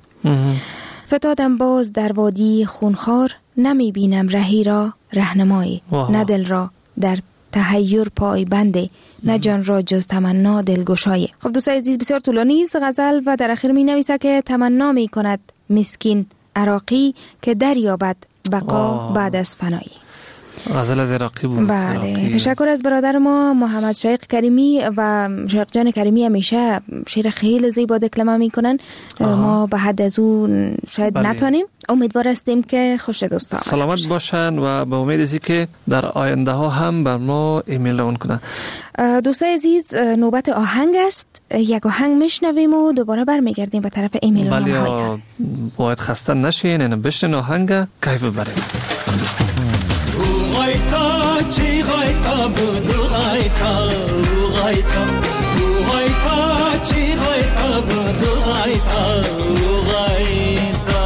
Speaker 10: فتادم باز در وادی خونخوار نمی بینم رهی را رهنمایی. نه دل را در تحیر پای بنده نه جان را جز تمنا دلگشایه. خب دوستای عزیز بسیار طولانی است غزل و در اخیر می نویسه که تمنا می کند مسکین عراقی که دریابد بقا بعد از فنایی.
Speaker 12: غزل از عراقی بود.
Speaker 10: بله، تشکر از برادر ما محمد شایق کریمی و شایق جان کریمی. همیشه شعر خیلی زیبا دکلمه میکنن. ما به حد از اون شاید نتونیم. امیدوار هستیم که خوش دوستان
Speaker 12: سلامت باشن و به امید ازی که در آینده ها هم بر ما ایمیل روان کنن.
Speaker 10: دوستای عزیز، نوبت آهنگ است. یک آهنگ میشنویم و دوباره برمیگردیم به طرف ایمیل و نامه هایتان.
Speaker 12: باید خسته نشین، اینو بشنن آهنگ کیف ببریم.
Speaker 13: غایتا چی غایتا بودو غایتا غایتا غایتا چی غایتا بودو غایتا غایتا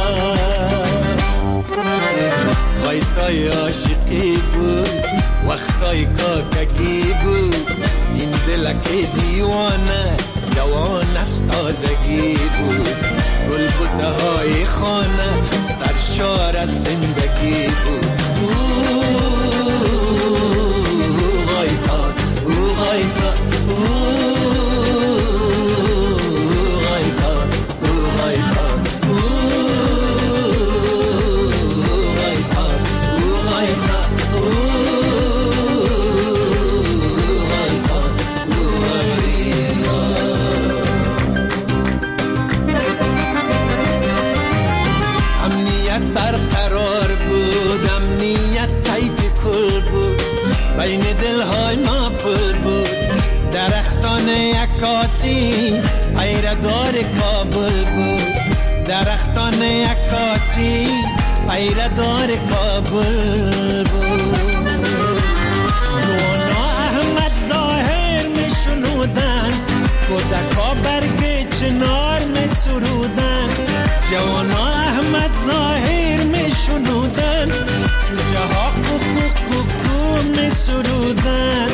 Speaker 13: غایتای عاشقی بود وقتای کاکگی بود این دلک دیوانه جوان از تازگی بود گل بوته های خانه سرشار از زندگی بود غایتا غایتا غایتا غایتا برقرار بود، امنیت تایت کل بود، بین دلهای ما پل بود، درختان عکاسی پیردار کابل بود، درختان عکاسی پیردار کابل بود. نوانا احمد ظاهر می شنودن، کودکا برگ چنار می سرودن، جوانا احمد ظاهر می شنودن، جوجه ها کوکو می سرودن.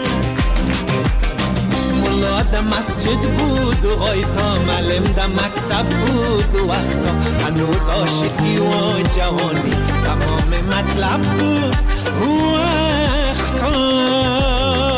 Speaker 13: ملا ده مسجد بود و غایتا معلم ده مکتب بود و وقتا هنوز عاشقی و جوانی تمام مطلب بود و وقتا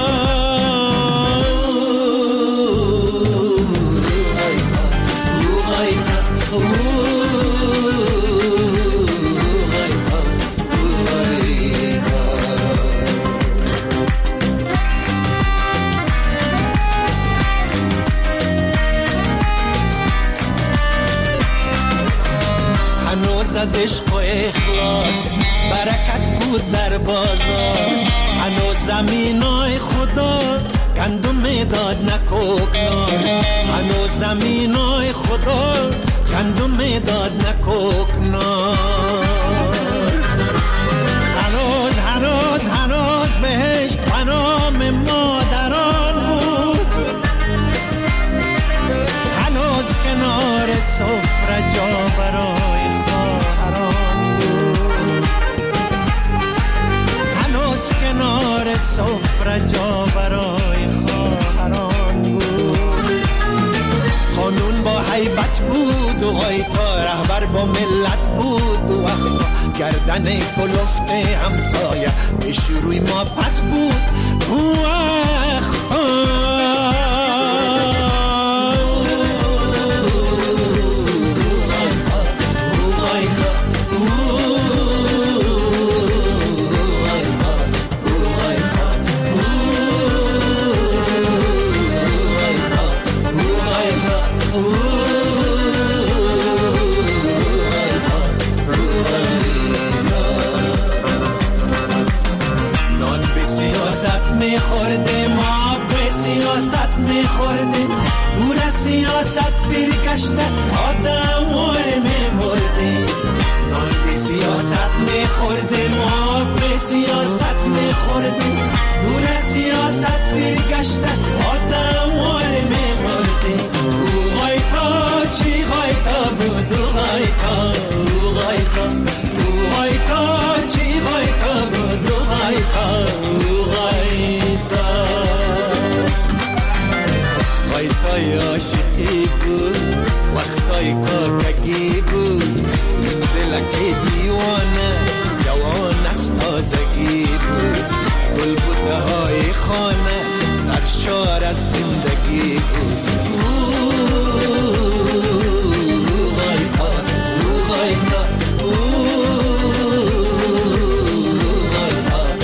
Speaker 13: از عشق و اخلاص برکت بود در بازار، هنوز زمینای خدا گندم میداد نکوکنار، هنوز زمینای خدا گندم میداد نکوکنار. هنوز بهشت پنام مادران بود، هنوز کنار سفره جا برای کنار سفره جا برای خواهران بود. قانون با هیبت بود و غایتا رهبر با ملت بود و وقتا گردن کلفت همسایه پیش روی ما پت بود و وقتا میخورده ما به سیاست میخورده دور از سیاست برگشته آدم واره میمرده. نان به سیاست میخورده ما به سیاست میخورده دور از سیاست برگشته آدم واره میمرده. غایتا چی غایتا بود غایتا غایتا غایتا چی غایتا بود غایتا غایتای عاشقی بود وقتای کاکگی بود دلک دیوانه جوان از تازگی بود گل بوته های خانه سرشار از زندگی بود. غایتا غایتا غایتا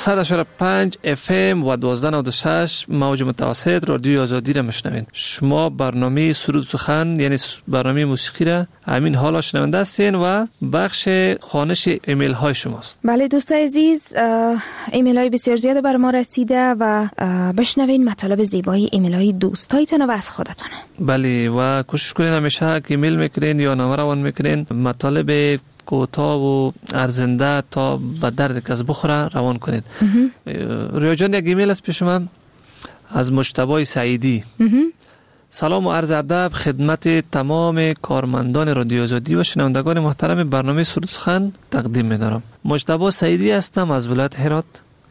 Speaker 12: 100.5 FM و 1296 موج متوسط رادیوی آزادی را میشنوین. شما برنامه سرود سخن یعنی برنامه موسیقی را همین حالا شنونده هستین و بخش خوانش ایمیل های شماست.
Speaker 10: بله دوستان عزیز، ایمیل های بسیار زیاد بر ما رسیده و بشنوین مطالب زیبای ایمیل های دوستایتان و از خودتان.
Speaker 12: بله و کوشش کنین همیشه که ایمیل میکنین یا نامه روان میکنین مطالب کوتاه و ارزنده تا به درد کس بخوره روان کنید. رویا جان یک ایمیل است پیش من از مجتبی سعیدی. سلام و عرض ادب خدمت تمام کارمندان رادیو آزادی و شنوندگان محترم برنامه سرود سخن تقدیم می‌دارم. مجتبی سعیدی هستم از ولایت هرات.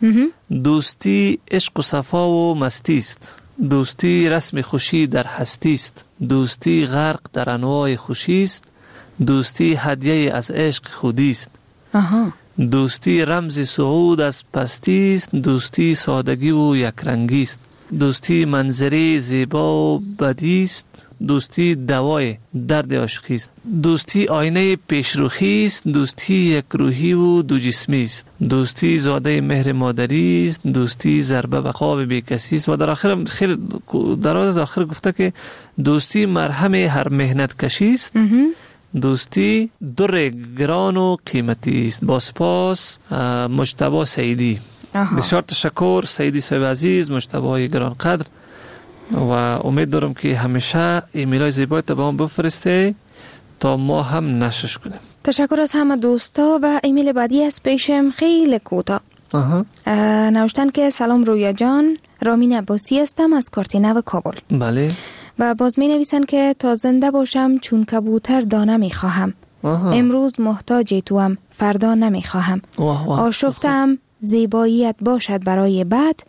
Speaker 12: دوستی عشق و صفا و مستی است. دوستی رسم خوشی در هستی است. دوستی غرق در انواع خوشی است. دوستی هدیه از عشق خودی است. دوستی رمز صعود از پستی است. دوستی سادگی و یکرنگی است. دوستی منظره زیبا و بدی است. دوستی دوای درد عاشقی است. دوستی آینه پیشروخی است. دوستی یک روحی و دو جسمی است. دوستی زاده مهر مادری است. دوستی ضربه به خواب بیکسی است. و در آخر خیلی دراز از آخر گفته که دوستی مرهم هر مهنت کشی است. دوستی در گران و قیمتی است. با سپاس مجتبی سعیدی. بسیار تشکر سعیدی صاحب عزیز، مجتبی گران قدر و امید دارم که همیشه ایمیل های زیبایی تا به ما بفرسته تا ما هم نشش کنیم.
Speaker 10: تشکر از همه دوستا و ایمیل بعدی از پیشم خیلی کوتاه. نوشتن که سلام رویا جان، رامین عباسی هستم از کارتینه و کابل.
Speaker 12: بله.
Speaker 10: و باز می نویسن که تا زنده باشم چون کبوتر دانه می خواهم. امروز محتاج توام، فردا نمی خواهم. آشفتم زیباییت باشد برای بعد.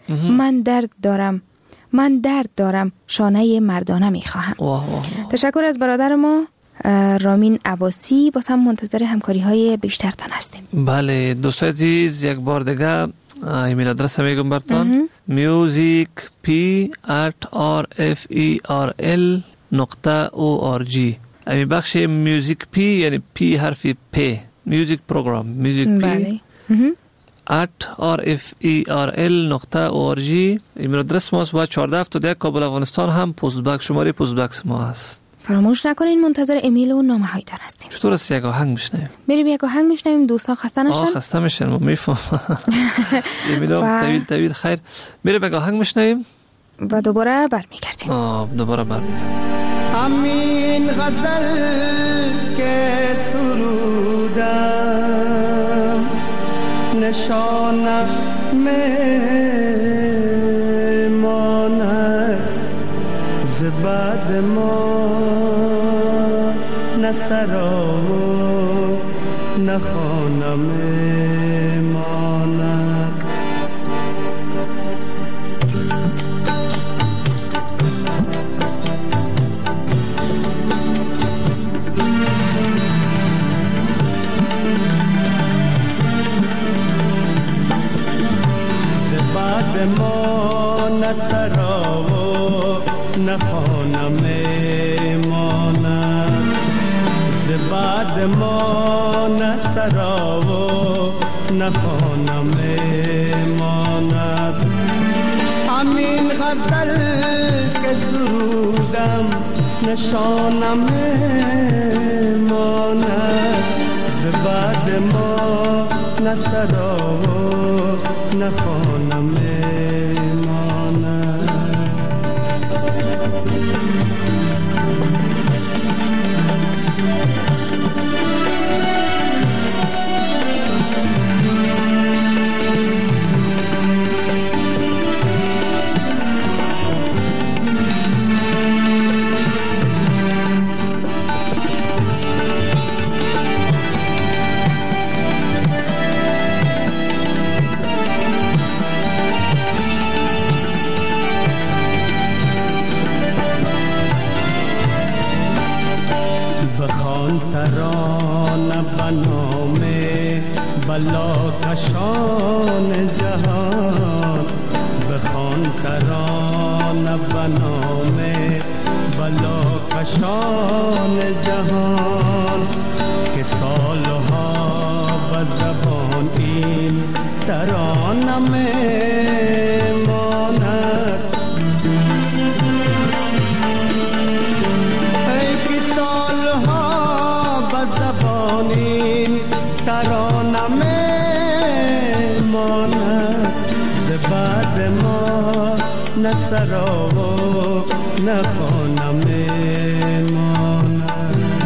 Speaker 10: من درد دارم شانه مردانه می خواهم. تشکر از برادر ما رامین عباسی. باز هم منتظر همکاری های بیشترتان هستیم.
Speaker 12: بله دوستان عزیز، یک بار دیگه ایمیل آدرس میگم براتون musicp@rferl.org. امی بخش میوزیک پی یعنی پی حرفی پی میوزیک پروگرام میوزیک پی @rferl.org ایمیل آدرس ماست. و 1471 کابل افغانستان هم پست بکس شماره پست بکس ما هست.
Speaker 10: فراموش نکنین منتظر ایمیل و نامه هایتان هستیم.
Speaker 12: چطور است یک آهنگ میشنویم؟
Speaker 10: بریم یک آهنگ میشنویم. دوستان خسته نشن؟
Speaker 12: خسته میشن ما میفهم. ایمیل هم طویل خیر. بریم یک آهنگ میشنویم
Speaker 10: و دوباره برمیگردیم.
Speaker 13: همین غزل که سرودم نشانم میماند ز بعد ما نه سرا و نه خانه میماند. ما نه سرا و نه خانه میماند. ز بعد ما نه سرا و نه خانه میماند. همین غزل که سرودم نشانه میماند. ز بعد ما نه سرا و نه خانه میماند. ترانه بنام بلا کشان جهان. بخوان ترانه بنام بلا کشان جهان که سالها به زبان این ترانه
Speaker 14: میماند. ای که سالها به زبانی ترانه میماند، ز بعد ما نه سرا و نه خانه میماند.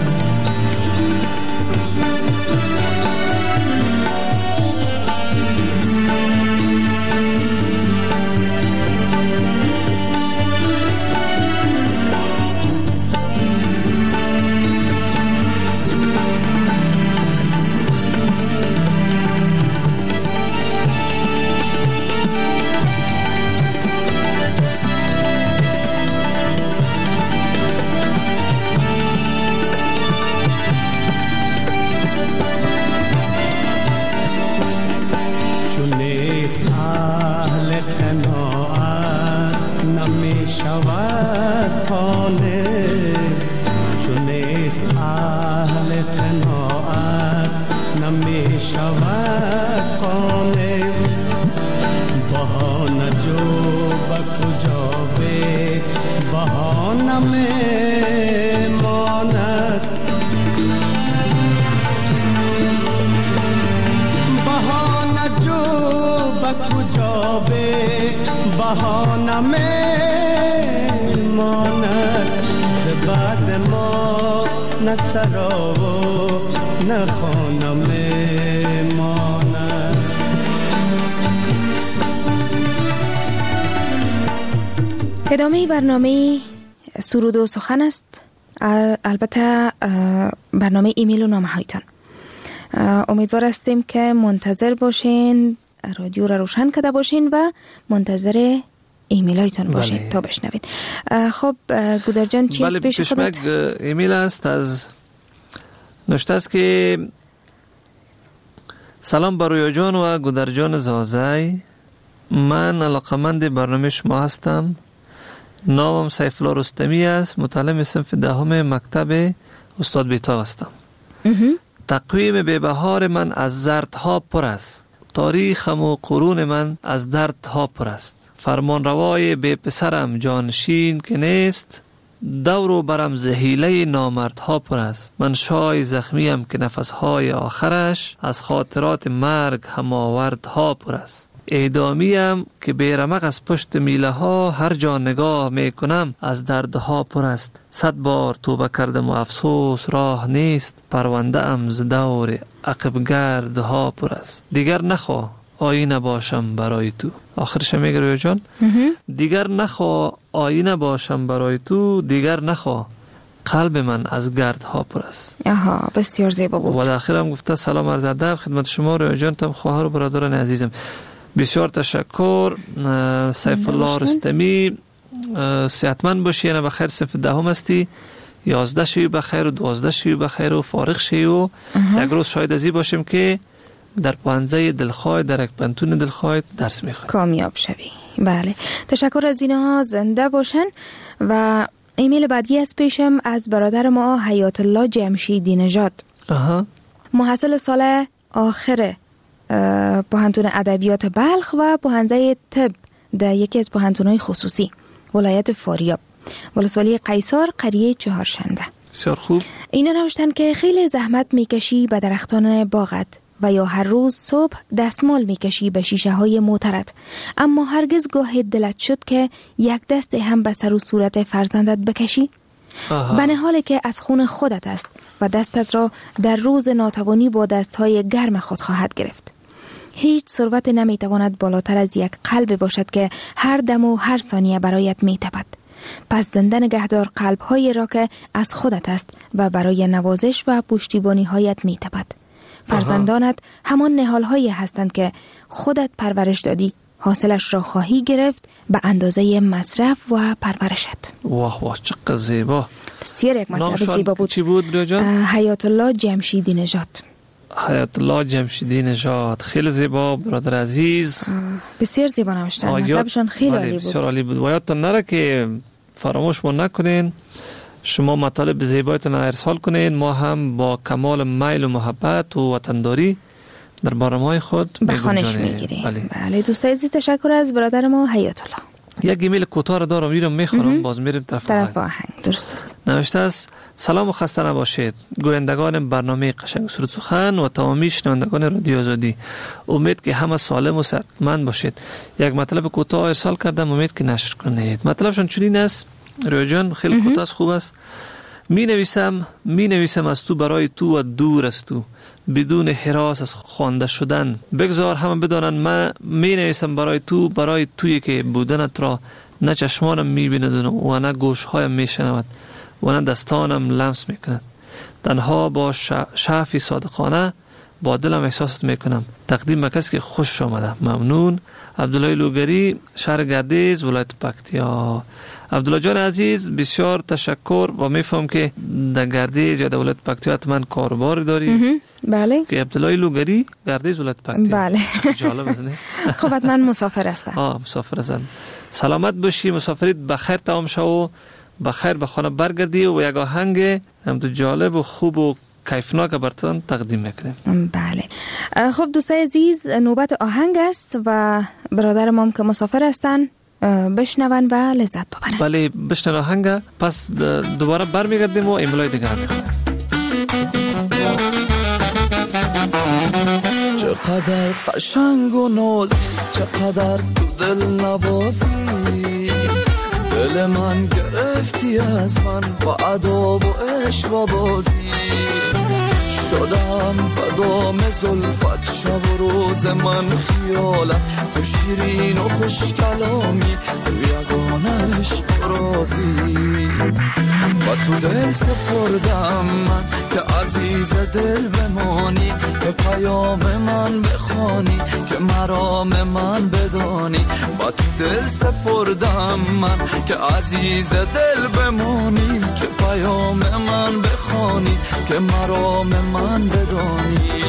Speaker 14: بهانه میماند، ز بعد ما نه سرا و نه خانه میماند.
Speaker 10: ادامه برنامه سرود و سخن است، البته برنامه ایمیل و نامه هایتان. امیدوار هستیم که منتظر باشین، رادیو را روشن کرده باشین و منتظر ایمیل هایتان باشین تا بشنوین. خب گودر جان چی است پیش خودت؟
Speaker 12: ایمیل است از نوشته است که سلام بر رویا جان و گودر جان زازای، من علاقمند برنامه شما هستم. نامم سیف الله رستمی است، متعلم صنف دهم مکتب استاد بیتا هستم. تقویم بی‌بهار من از زردها پر است، تاریخم و قرون من از دردها پر است. فرمان روای بی پسرم جانشین که نیست، دور و برم زهیله نامردها پر است. من شای زخمیم که نفسهای آخرش از خاطرات مرگ هماوردها پر است. اعدامیم که بیرمق از پشت میله ها هر جا نگاه میکنم از دردها پر است. 100 بار توبه کردم و افسوس راه نیست، پرونده ام ز دور عقب گردها پر است. دیگر نخوا آینه باشم برای تو. آخرش میگه رویا جان دیگر نخوا آینه باشم برای تو، دیگر نخوا قلب من از گردها پر است.
Speaker 10: آها بسیار زیبا بود.
Speaker 12: و در آخر هم گفته سلام عرض ادب خدمت شما رویا جان، تم خواهر و برادران عزیزم. بسیار تشکر. سیف الله رستمی، صحتمند باشی، یعنی بخیر. صنف دهم هستی، 11 شوی بخیر و 12 شوی بخیر و فارغ شوی و یک روز شاید ازی باشیم که در پانزه دلخواه در یک پنتون دلخواه درس میخوای
Speaker 10: کامیاب شوی. بله تشکر از اینها، زنده باشن. و ایمیل بعدی از پیشم از برادر ما حیات الله جمشیدی نژاد، محصل سال آخر پوهنتون ادبیات بلخ و پوهنده طب در یکی از پوهنتون‌های خصوصی ولایت فاریاب، ولسوالی قیصر، قریه چهارشنبه.
Speaker 12: بسیار خوب.
Speaker 10: اینا نوشتن که خیلی زحمت میکشی به درختان باغت و یا هر روز صبح دستمال میکشی به شیشه های موترت، اما هرگز گاه دلت شد که یک دست هم به سر و صورت فرزندت بکشی؟ به نحالی که از خون خودت است و دستت را در روز ناتوانی با دستهای گرم خود خواهد گرفت. هیچ ثروت نمیتواند بالاتر از یک قلب باشد که هر دم و هر ثانیه برایت میتپد. پس زنده نگهدار قلب‌هایی را که از خودت است و برای نوازش و پشتیبانی هایت میتپد. فرزندانت همان نهال‌هایی هستند که خودت پرورش دادی، حاصلش را خواهی گرفت به اندازه مصرف و پرورشت.
Speaker 12: واه واه چقدر زیبا.
Speaker 10: بسیار یک مطلب زیبا بود.
Speaker 12: چی بود برو جان؟
Speaker 10: حیات الله جمشیدی نژاد.
Speaker 12: حیات الله جمشیدی نژاد، خیلی زیبا برادر عزیز.
Speaker 10: بسیار زیبا نوشتن، مطلبشان خیلی عالی بود.
Speaker 12: بسیار عالی بود. و یادتان نره که فراموش نکنین شما مطالب زیبایتون ارسال کنین، ما هم با کمال میل و محبت و وطنداری در برنامه‌های خود
Speaker 10: به خانش میگیریم. بله دوستای عزیز، تشکر از برادر ما حیات الله.
Speaker 12: یک ایمیل کوتاه را دارم، میرم میخونم باز میریم طرف
Speaker 10: آهنگ. درست است.
Speaker 12: نوشته است: سلام و خسته نباشید گویندگان برنامه قشنگ سرود سخن و تمامی شنوندگان رادیو آزادی. امید که همه سالم و صحتمند باشید. یک مطلب کوتاه ارسال کردم، امید که نشر کنید. مطلبشون چنین است. رویا جان خیلی کوتاه است، خوب است. می نویسم از تو برای تو و دور از تو، بدون هراس از خوانده شدن. بگذار همه بدانند من می نویسم برای تو، برای تویی که بودنت را نه چشمانم می بیند و نه گوشهایم می شنود و نه دستانم لمس می کند. تنها با شعفی صادقانه با دلم احساست می کنم. تقدیم به کسی که خوش آمده. ممنون. عبدالله لوگری، شهر گردیز، ولایت پکتیا. عبدالله جان عزیز بسیار تشکر و میفهم که در گردیز یا در ولایت پکتیا حتما کاربار داری.
Speaker 10: بله.
Speaker 12: که عبدالله لوگری، گردیز، ولایت پکتیا.
Speaker 10: بله.
Speaker 12: جالب است نه؟
Speaker 10: خب حتما مسافر هستم.
Speaker 12: مسافر هستم. سلامت باشی، مسافریت بخیر تمام شو و بخیر به خانه برگردی و یک آهنگ هم تو جالب و خوب و کیفناک براتون تقدیم میکنیم.
Speaker 10: بله. خب دوستای عزیز، نوبت آهنگ است و برادر ما که مسافر هستن بشنون و لذت ببرن.
Speaker 12: بله بشنون آهنگ، پس دوباره برمیگردیم و ایمیلای دیگه هم میخونیم.
Speaker 15: چقدر قشنگ و نازی، چقدر تو دل نوازی، دل من گرفتی از من با ادا و عشق و بازی. شدم به دام زلفت شب و روز من خیالت، تو شیرین و خوش کلامی، تو یگانه عشق رازی. و تو دل سپردم من که عزیز دل بمانی، که پیام من بخوانی، که مرام من بدانی. و تو دل سپردم من که عزیز دل بمانی، که پیام من بخوانی، که مرام من بدانی.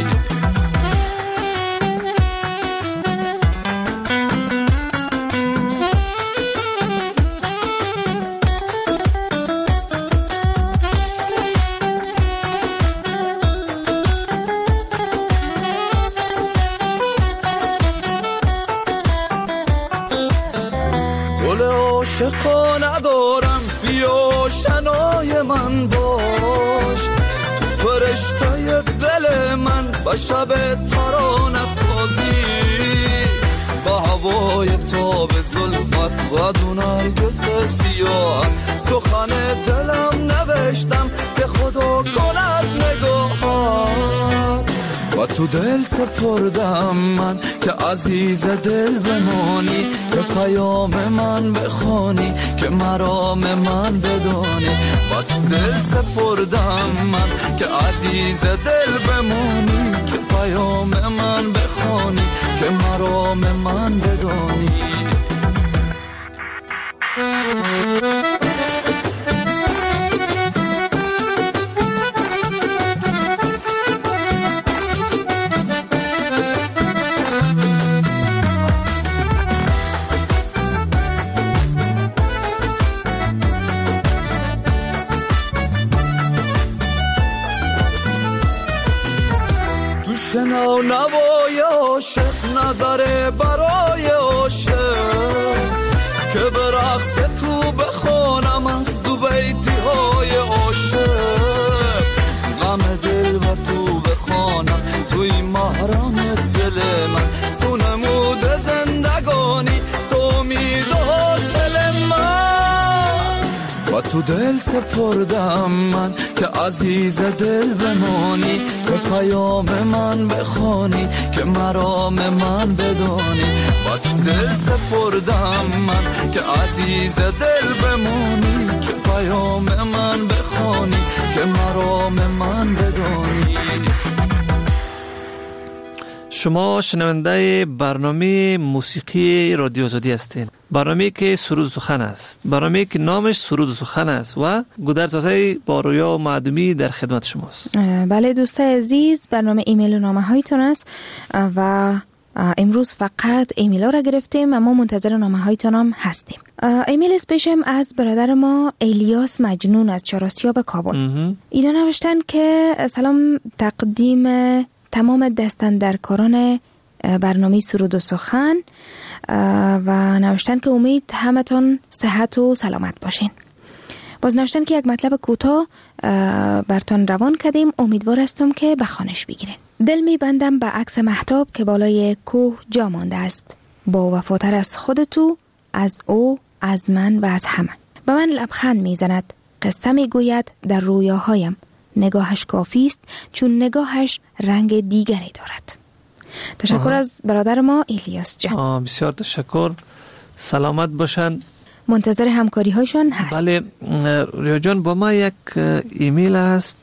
Speaker 15: عاشقا ندارم، بیا شنای من باش، فرشته دل من به شب ترانه سازی. با هوای تاب زلفت و دو نرگس سیاه، سخن دلم نوشتم که خدا کند نگاهت. و تو دل سپردم من که عزیز دل بمانی، که پیام من بخوانی، که مرام من بدانی. و تو دل سپردم من که عزیز دل بمانی، که پیام من بخوانی، که مرام من بدانی. شنو نوای عاشق، نظر برای عاشق، که به رقص تو بخوانم از دو بیتی های عاشق. غم دل و تو بخوانم، توی محرم دل من، تو نمود زندگانی، تو امید و حاصل من. و تو دل سپردم من که عزیز دل بمانی، که پیام من بخوانی، که مرام من بدانی. و تو دل سپردم من که عزیز دل بمانی، که پیام من بخوانی، که مرام من بدانی.
Speaker 12: شما شنونده برنامه موسیقی رادیو آزادی هستین. برنامه که سرود سخن است، برنامه که نامش سرود سخن است و گودرزاده با رویا و معدومی در خدمت شماست.
Speaker 10: بله دوستای عزیز، برنامه ایمیل و نامه هایتون است و امروز فقط ایمیل ها را گرفتیم، اما منتظر نامه هایتون هم هستیم. ایمیل اسپیشم از برادر ما الیاس مجنون از چهارآسیاب کابل. اینا نوشتن که سلام، تمام دستاندرکاران برنامه سرود و سخن و نوشتن که امید همتون صحت و سلامت باشین. باز نوشتن که یک مطلب کوتاه برتان روان کردیم، امیدوار هستم که به خوانش بگیرین. دل می بندم به عکس مهتاب که بالای کوه جا مانده است، با وفاتر از خودتو، از او، از من و از همه. به من لبخند می زند، قصه می گوید در رویاهایم، نگاهش کافی است چون نگاهش رنگ دیگری دارد. تشکر از برادر ما الیاس جان.
Speaker 12: بسیار تشکر، سلامت باشن.
Speaker 10: منتظر همکاری هایشان هست.
Speaker 12: بله ریا جان، با ما یک ایمیل هست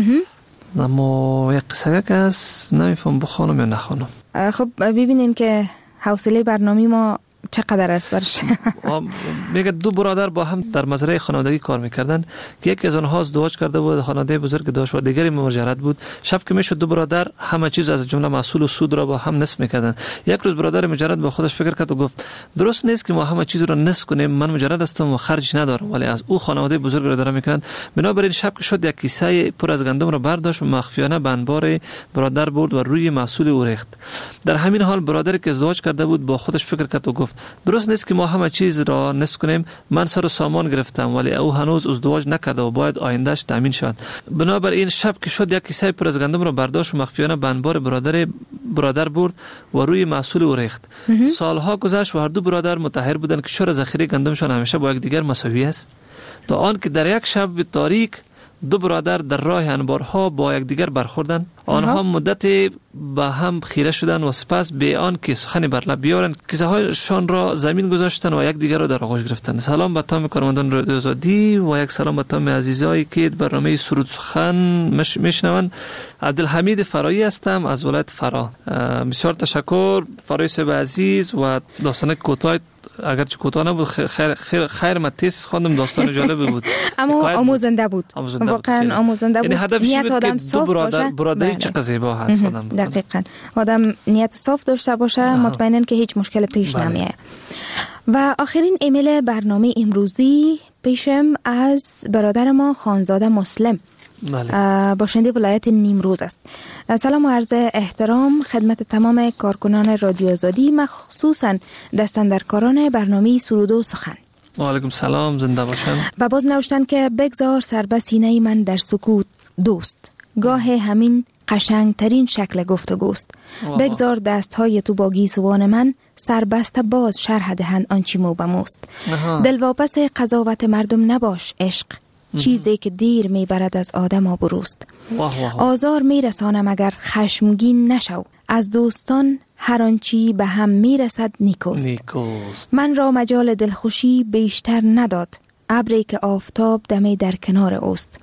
Speaker 12: اما یک قصه که هست نمیفهم بخونم یا نخونم.
Speaker 10: خب ببینین که حوصله برنامه ما چقدر است برش.
Speaker 12: میگه دو برادر با هم در مزرعه خانوادگی کار میکردن که یکی از آنها ازدواج کرده بود، خانواده بزرگ داشت و دیگری مهاجرت بود. شب که میشد دو برادر همه چیز از جمله محصول و سود را با هم نصف میکردن. یک روز برادر مهاجرت با خودش فکر کرد و گفت درست نیست که ما همه چیز را نصف کنیم، من مهاجرت هستم و خرج ندارم ولی از او خانواده بزرگ را دارم میکنند. بنابراین شب که شد یک کیسه پر از گندم را برداشت و مخفیانه به انبار برادر برد و روی محصول او ریخت. در همین حال برادری که ازدواج کرده بود با خودش فکر کرد و گفت درست نیست که ما همه چیز را نصف کنیم، من سر و سامان گرفتم ولی او هنوز ازدواج نکرده و باید آیندهش تامین شود. بنابراین شب که شد یک کیسه پر از گندم را برداشت و مخفیانه به انبار برادر برد و روی محصول او ریخت. سالها گذشت و هر دو برادر متحیر بودند که چرا ذخیره گندمشان همیشه با یکدیگر مساوی است، تا آنکه در یک شب تاریک دو برادر در راه انبارها با یکدیگر برخوردند. آنها مدتی به هم خیره شدند و سپس به آن که سخنی بر لب بیارند کیسه هایشان را زمین گذاشتند و یکدیگر را در آغوش گرفتند. سلام به تمام کارمندان رادیو آزادی و یک سلام به تمام عزیزایی که برنامه سرود سخن میشنوند. عبدالحمید فرایی هستم از ولایت فرا. بسیار تشکر فرایی صاحب عزیز و داستان کوتاه اگرچه کوتاه نبود خیر متیس خواندم، داستان جالب بود
Speaker 10: اما آموزنده بود، واقعا آموزنده بود.
Speaker 12: یعنی هدفش این بود که دو برادری چقدر زیبا هست.
Speaker 10: دقیقاً آدم نیت صاف داشته باشه مطمئناً که هیچ مشکل پیش نمیاد. و آخرین ایمیل برنامه امروزی پیشم از برادر ما خانزاده مسلم باشنده ولایت نیمروز است. سلام و عرض احترام خدمت تمام کارکنان رادیو آزادی، مخصوصا دستاندرکاران برنامه سرود و سخن.
Speaker 12: و علیکم سلام، زنده باشن.
Speaker 10: و باز نوشتن که بگذار سر به سینه من در سکوت دوست، گاه همین قشنگ ترین شکل گفتگوست. بگذار دست های تو با گیسوان من سربسته باز شرح دهند آنچی مو بموست. دلواپس قضاوت مردم نباش عشق، چیزی که دیر میبرد از آدم آبروست. آزار میرسانم اگر خشمگین نشو، از دوستان هر آنچی به هم میرسد نیکوست. من را مجال دلخوشی بیشتر نداد ابری که آفتاب دمی در کنار اوست.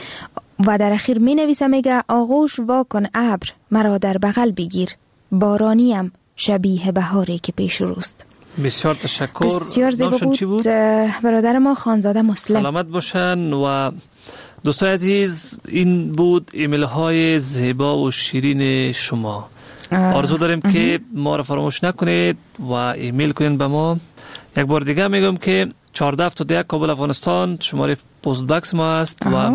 Speaker 10: و در اخیر می نویسم میگه آغوش واکن ابر مرا در بغل بگیر، بارانیم شبیه بهاری که پیش روست.
Speaker 12: بسیار تشکر.
Speaker 10: بسیار زیبا بود برادر ما خانزاده مسلم.
Speaker 12: سلامت باشن. و دوستان عزیز این بود ایمیل های زیبا و شیرین شما. آرزو داریم که ما را فراموش نکنید و ایمیل کنید به ما. یک بار دیگه میگم که 1471 کابل افغانستان شماره پست باکس ما است و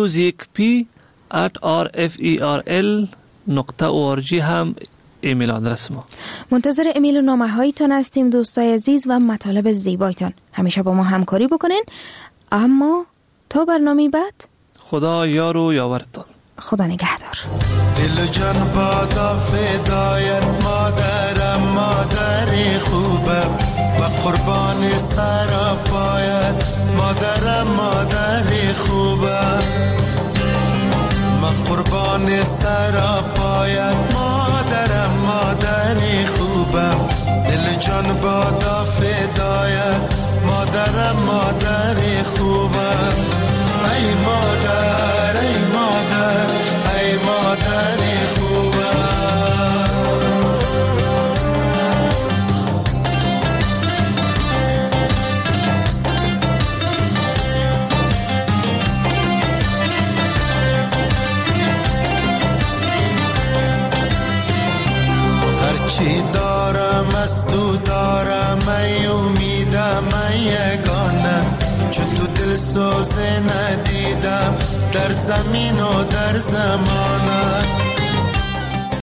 Speaker 12: musicp@rferl.org هم ایمیل آدرس ما.
Speaker 10: منتظر ایمیل و نامه هایتان هستیم دوستای عزیز و مطالب زیبایتان. همیشه با ما همکاری بکنین. اما تا برنامه بعد
Speaker 12: خدا یار و یاورتان.
Speaker 10: خدا نگهدار.
Speaker 15: دل جان بادا فدایت مادرم، مادر خوبم و قربان سر پایت مادرم، مادر خوبم من قربان سر پایت مادرم، مادر خوبم دل جان بادا فدایت مادرم، مادر خوبم ای مادر ای مادر ای مادر خوبم. هرچی دارم از تو دارم ای امیدم ای یگانه، چون تو دل سوزه ندیدم در زمین و در زمانه.